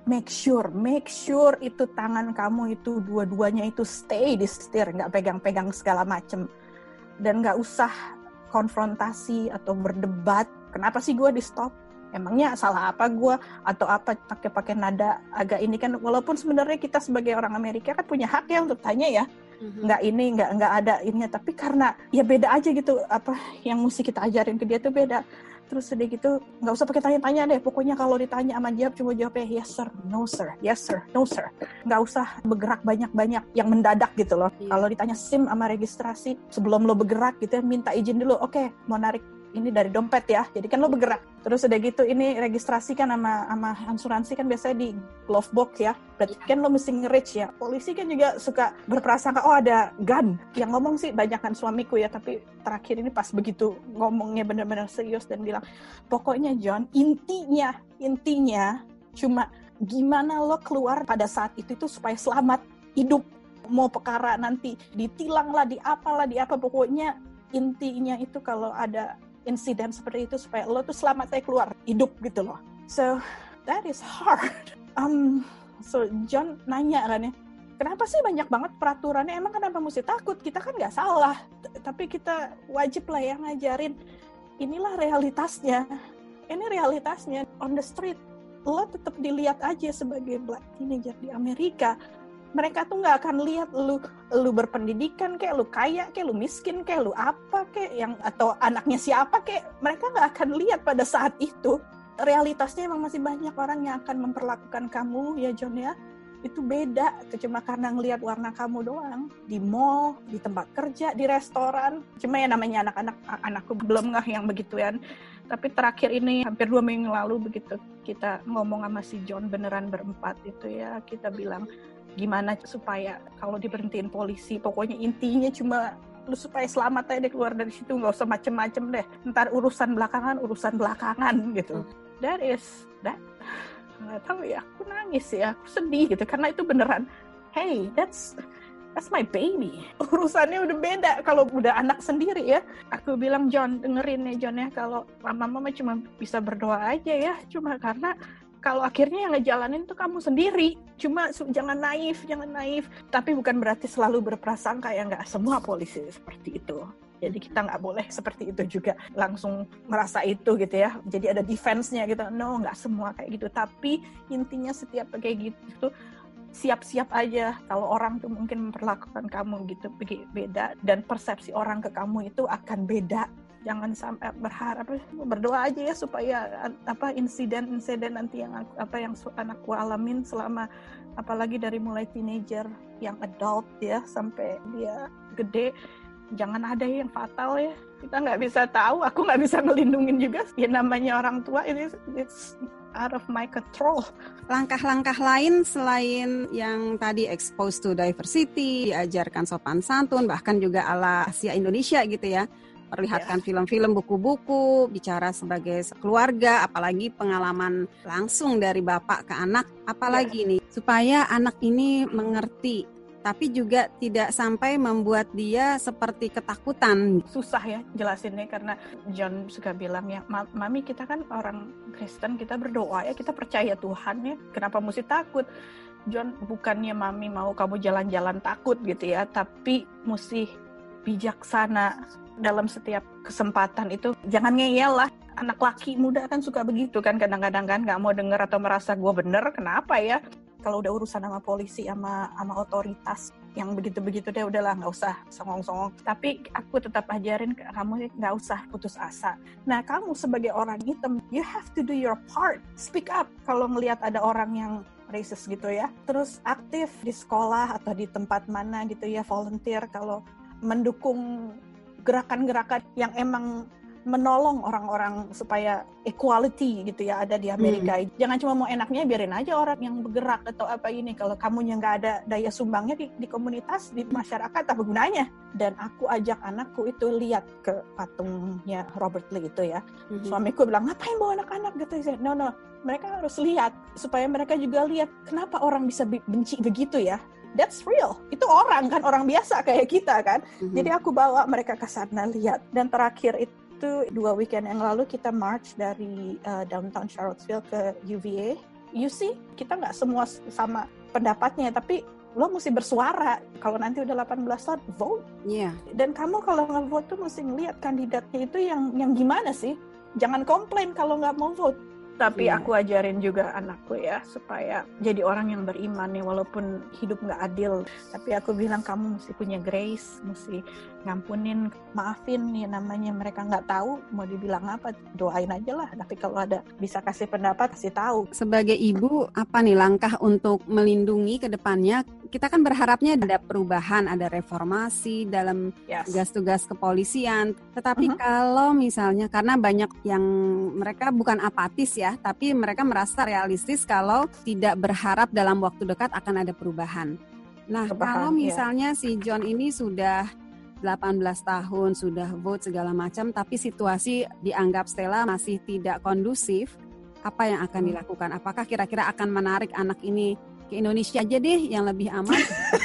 make sure, make sure itu tangan kamu itu dua-duanya itu stay di setir, nggak pegang-pegang segala macem. Dan nggak usah konfrontasi atau berdebat. Kenapa sih gue di stop? Emangnya salah apa gue? Atau apa pakai-pakai nada agak ini kan? Walaupun sebenarnya kita sebagai orang Amerika kan punya hak ya untuk tanya ya. Mm-hmm. Nggak ini, nggak nggak ada ininya. Tapi karena ya beda aja gitu. Apa yang mesti kita ajarin ke dia tuh beda. Terus sedih gitu, nggak usah pakai tanya-tanya deh. Pokoknya kalau ditanya sama jawab, cuma jawabnya yes sir, no sir, yes sir, no sir. Nggak usah bergerak banyak-banyak yang mendadak gitu loh. Yeah. Kalau ditanya SIM sama registrasi, sebelum lo bergerak gitu ya, minta izin dulu. Oke, okay, mau narik ini dari dompet ya. Jadi kan lo bergerak. Terus udah gitu, ini registrasi kan sama, sama asuransi kan biasanya di glove box ya. Berarti kan lo mesti nge-reach ya. Polisi kan juga suka berprasangka, oh ada gun. Yang ngomong sih banyak kan suamiku ya, tapi terakhir ini pas begitu ngomongnya benar-benar serius dan bilang, pokoknya John, intinya, intinya cuma gimana lo keluar pada saat itu itu supaya selamat hidup. Mau perkara nanti ditilang lah, di apalah, di apa, pokoknya intinya itu kalau ada insiden seperti itu supaya lo tuh selamat saya keluar hidup gitu loh. So that is hard. Um, so John nanya kan ya, kenapa sih banyak banget peraturannya? Emang kenapa mesti takut? Kita kan nggak salah, T- tapi kita wajib lah ya ngajarin. Inilah realitasnya. Ini realitasnya on the street. Lo tetap dilihat aja sebagai black teenager di Amerika. Mereka tuh nggak akan lihat lu lu berpendidikan kayak lu kaya kayak lu miskin kayak lu apa kayak yang atau anaknya siapa kayak, mereka nggak akan lihat pada saat itu. Realitasnya emang masih banyak orang yang akan memperlakukan kamu ya John ya itu beda, itu cuma karena ngelihat warna kamu doang di mall, di tempat kerja, di restoran. Cuma ya namanya anak-anak, anakku belum ngeh yang begituan. Tapi terakhir ini hampir dua minggu lalu begitu kita ngomong sama si John beneran berempat itu ya, kita bilang gimana supaya kalau diberhentiin polisi, pokoknya intinya cuma lu supaya selamat aja deh keluar dari situ, nggak usah macem-macem deh, ntar urusan belakangan urusan belakangan gitu. That is that nggak tahu ya, aku nangis ya, aku sedih gitu karena itu beneran, hey that's that's my baby. Urusannya udah beda kalau udah anak sendiri ya. Aku bilang John, dengerin ya John ya, kalau mama-mama cuma bisa berdoa aja ya, cuma karena kalau akhirnya yang ngejalanin tuh kamu sendiri. Cuma su- jangan naif, jangan naif. Tapi bukan berarti selalu berprasangka ya, nggak semua polisi seperti itu. Jadi kita nggak boleh seperti itu juga langsung merasa itu gitu ya. Jadi ada defense-nya gitu. No, nggak semua kayak gitu. Tapi intinya setiap kayak gitu, siap-siap aja kalau orang tuh mungkin memperlakukan kamu gitu beda. Dan persepsi orang ke kamu itu akan beda. Jangan sampai berharap, berdoa aja ya supaya apa insiden-insiden nanti yang aku, apa yang anakku alamin selama apalagi dari mulai teenager yang adult ya sampai dia gede, jangan ada yang fatal ya. Kita nggak bisa tahu, aku nggak bisa ngelindungin juga. Ya namanya orang tua ini it's out of my control. Langkah-langkah lain selain yang tadi expose to diversity, diajarkan sopan santun, bahkan juga ala Asia Indonesia gitu ya. Perlihatkan yeah. film-film, buku-buku, bicara sebagai keluarga, apalagi pengalaman langsung dari bapak ke anak, apalagi yeah. nih, supaya anak ini mengerti, tapi juga tidak sampai membuat dia seperti ketakutan. Susah ya jelasinnya karena John suka bilang ya, Mami kita kan orang Kristen, kita berdoa ya, kita percaya Tuhan ya, kenapa mesti takut? John, bukannya Mami mau kamu jalan-jalan takut gitu ya, tapi mesti bijaksana. Dalam setiap kesempatan itu jangan ngeyel lah. Anak laki muda kan suka begitu kan, kadang-kadang kan nggak mau denger atau merasa gue bener, kenapa ya? Kalau udah urusan sama polisi sama sama otoritas yang begitu-begitu deh, udahlah nggak usah songong-songong. Tapi aku tetap ajarin ke kamu nggak usah putus asa. Nah kamu sebagai orang hitam, you have to do your part, speak up kalau ngelihat ada orang yang racist gitu ya. Terus aktif di sekolah atau di tempat mana gitu ya, volunteer kalau mendukung gerakan-gerakan yang emang menolong orang-orang supaya equality gitu ya ada di Amerika. Hmm. Jangan cuma mau enaknya biarin aja orang yang bergerak atau apa ini. Kalau kamunya nggak ada daya sumbangnya di, di komunitas, di masyarakat, apa gunanya? Dan aku ajak anakku itu lihat ke patungnya Robert Lee itu ya. Hmm. Suamiku bilang, ngapain bawa anak-anak gitu? No, no. Mereka harus lihat supaya mereka juga lihat kenapa orang bisa benci begitu ya. That's real. Itu orang kan, orang biasa kayak kita kan. Mm-hmm. Jadi aku bawa mereka ke sana lihat. Dan terakhir itu dua weekend yang lalu kita march dari uh, downtown Charlottesville ke U V A. you see, kita nggak semua sama pendapatnya, tapi lo mesti bersuara. Kalau nanti udah delapan belas tahun, vote. Iya. Yeah. Dan kamu kalau nge-vote tuh mesti ngeliat kandidatnya itu yang yang gimana sih. Jangan komplain kalau nggak mau vote. Tapi yeah. aku ajarin juga anakku ya, supaya jadi orang yang beriman ya, walaupun hidup nggak adil. Tapi aku bilang kamu mesti punya grace, mesti ngampunin, maafin ya, namanya mereka nggak tahu mau dibilang apa, doain aja lah. Tapi kalau ada bisa kasih pendapat, kasih tahu. Sebagai ibu, apa nih langkah untuk melindungi ke depannya? Kita kan berharapnya ada perubahan, ada reformasi dalam yes. tugas-tugas kepolisian. Tetapi uh-huh. kalau misalnya, karena banyak yang mereka bukan apatis ya, tapi mereka merasa realistis kalau tidak berharap dalam waktu dekat akan ada perubahan. Nah, perubahan, kalau misalnya ya. si John ini sudah delapan belas tahun, sudah vote segala macam, tapi situasi dianggap Stella masih tidak kondusif, apa yang akan hmm. dilakukan? Apakah kira-kira akan menarik anak ini ke Indonesia aja deh yang lebih aman?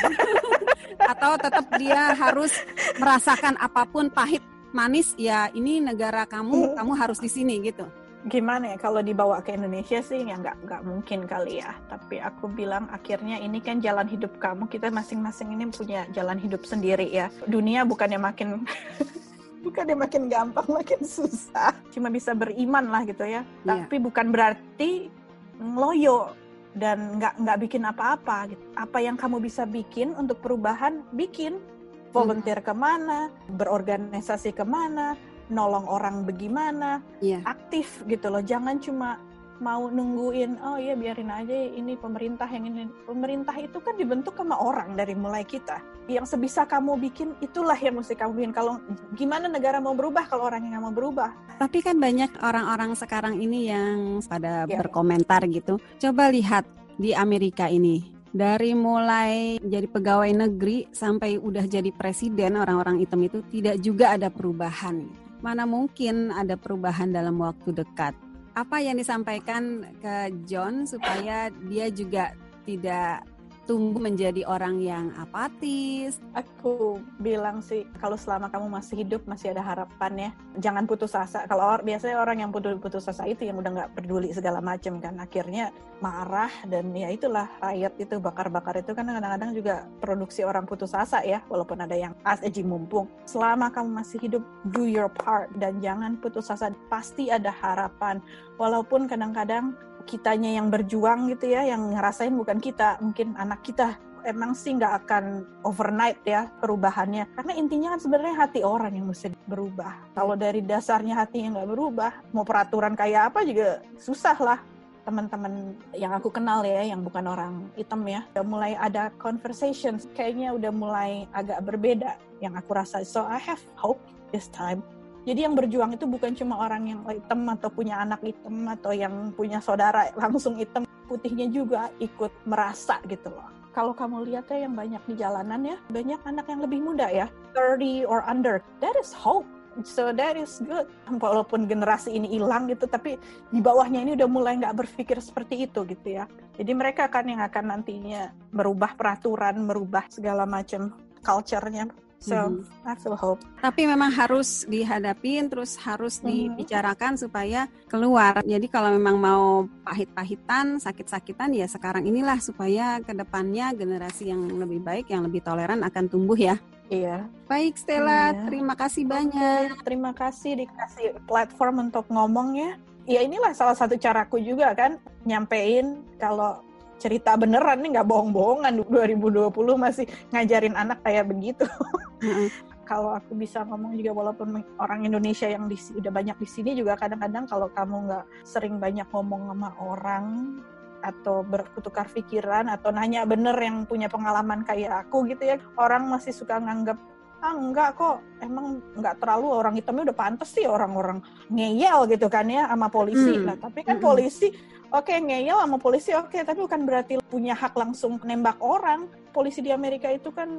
Atau tetap dia harus merasakan apapun pahit manis, ya ini negara kamu, kamu harus di sini gitu? Gimana ya, kalau dibawa ke Indonesia sih ya nggak nggak mungkin kali ya. Tapi aku bilang akhirnya ini kan jalan hidup kamu, kita masing-masing ini punya jalan hidup sendiri ya. Dunia bukannya makin bukannya makin gampang, makin susah. Cuma bisa beriman lah gitu ya. Yeah. Tapi bukan berarti ngeloyo dan nggak nggak bikin apa-apa. Gitu. Apa yang kamu bisa bikin untuk perubahan, bikin. Volunteer hmm. kemana, berorganisasi kemana, nolong orang bagaimana, yeah. aktif gitu loh. Jangan cuma mau nungguin, oh iya biarin aja ini pemerintah yang ini. Pemerintah itu kan dibentuk sama orang dari mulai kita. Yang sebisa kamu bikin, itulah yang mesti kamu bikin. Kalau gimana negara mau berubah kalau orang yang nggak mau berubah? Tapi kan banyak orang-orang sekarang ini yang pada yeah. berkomentar gitu. Coba lihat di Amerika ini. Dari mulai jadi pegawai negeri sampai udah jadi presiden, orang-orang hitam itu tidak juga ada perubahan. Mana mungkin ada perubahan dalam waktu dekat? Apa yang disampaikan ke John supaya dia juga tidak tumbuh menjadi orang yang apatis? Aku bilang sih, kalau selama kamu masih hidup, masih ada harapan ya. Jangan putus asa. Kalau or, biasanya orang yang putus, putus asa itu yang udah nggak peduli segala macam kan. Akhirnya marah dan ya itulah rakyat itu, bakar-bakar itu kan kadang-kadang juga produksi orang putus asa ya. Walaupun ada yang aji mumpung. Selama kamu masih hidup, do your part. Dan jangan putus asa. Pasti ada harapan. Walaupun kadang-kadang kitanya yang berjuang gitu ya, yang ngerasain bukan kita, mungkin anak kita. Emang sih nggak akan overnight ya perubahannya, karena intinya kan sebenarnya hati orang yang mesti berubah. Kalau dari dasarnya hatinya nggak berubah, mau peraturan kayak apa juga susah lah. Teman-teman yang aku kenal ya, yang bukan orang hitam ya, udah mulai ada conversation, kayaknya udah mulai agak berbeda yang aku rasa. So I have hope this time. Jadi yang berjuang itu bukan cuma orang yang hitam atau punya anak hitam atau yang punya saudara langsung hitam, putihnya juga ikut merasa gitu loh. Kalau kamu lihat ya yang banyak di jalanan ya, banyak anak yang lebih muda ya, thirty or under. That is hope. So that is good. Walaupun generasi ini hilang gitu, tapi di bawahnya ini udah mulai nggak berpikir seperti itu gitu ya. Jadi mereka kan yang akan nantinya merubah peraturan, merubah segala macam culture-nya. So, mm-hmm. I feel hope. Tapi memang harus dihadapin, terus harus mm-hmm. dibicarakan supaya keluar. Jadi kalau memang mau pahit-pahitan, sakit-sakitan, ya sekarang inilah supaya kedepannya generasi yang lebih baik, yang lebih toleran akan tumbuh ya. Iya. Baik Stella, iya. Terima kasih banyak. Terima kasih dikasih platform untuk ngomong ya. Ya inilah salah satu caraku juga kan, nyampein kalau cerita beneran nih, nggak bohong-bohongan. Dua ribu dua puluh masih ngajarin anak kayak begitu. Mm-hmm. Kalau aku bisa ngomong juga, walaupun orang Indonesia yang di, udah banyak di sini juga kadang-kadang kalau kamu nggak sering banyak ngomong sama orang atau bertukar pikiran atau nanya bener yang punya pengalaman kayak aku gitu ya, orang masih suka nganggap ah enggak kok, emang enggak terlalu orang hitamnya udah pantas sih orang-orang ngeyel gitu kan ya sama polisi. Hmm. Nah tapi kan hmm. polisi oke okay, ngeyel sama polisi oke, okay, tapi bukan berarti punya hak langsung nembak orang. Polisi di Amerika itu kan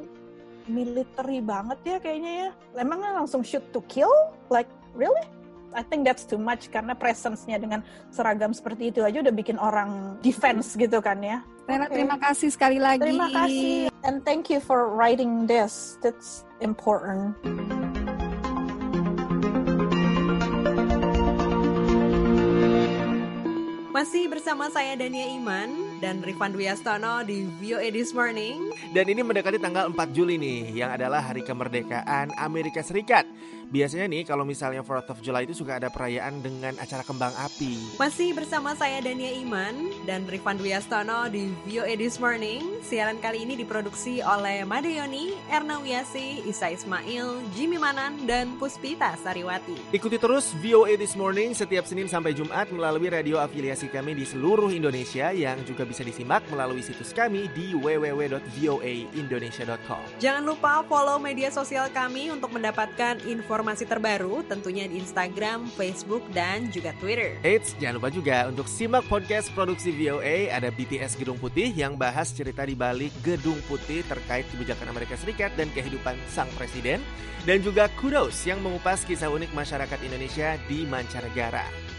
military banget ya kayaknya ya. Emangnya langsung shoot to kill? Like really? I think that's too much, karena presence-nya dengan seragam seperti itu aja udah bikin orang defense gitu kan ya. Stella, okay. Terima kasih sekali lagi. Terima kasih. And thank you for writing this. That's important. Masih bersama saya Dania Iman dan Rifan Dwi Astono di V O A This Morning. Dan ini mendekati tanggal empat Juli nih, yang adalah hari kemerdekaan Amerika Serikat. Biasanya nih kalau misalnya fourth of July itu suka ada perayaan dengan acara kembang api. Masih bersama saya Dania Iman dan Rifan Dwi Astono di V O A This Morning. Siaran kali ini diproduksi oleh Made Yoni, Erna Wiyasi, Isa Ismail, Jimmy Manan, dan Puspita Sariwati. Ikuti terus V O A This Morning setiap Senin sampai Jumat melalui radio afiliasi kami di seluruh Indonesia yang juga bisa disimak melalui situs kami di w w w dot v o a indonesia dot com. Jangan lupa follow media sosial kami untuk mendapatkan informasi terbaru tentunya di Instagram, Facebook, dan juga Twitter. Eits, jangan lupa juga untuk simak podcast produksi V O A, ada B T S Gedung Putih yang bahas cerita di balik Gedung Putih terkait kebijakan Amerika Serikat dan kehidupan sang presiden, dan juga Kudos yang mengupas kisah unik masyarakat Indonesia di mancanegara.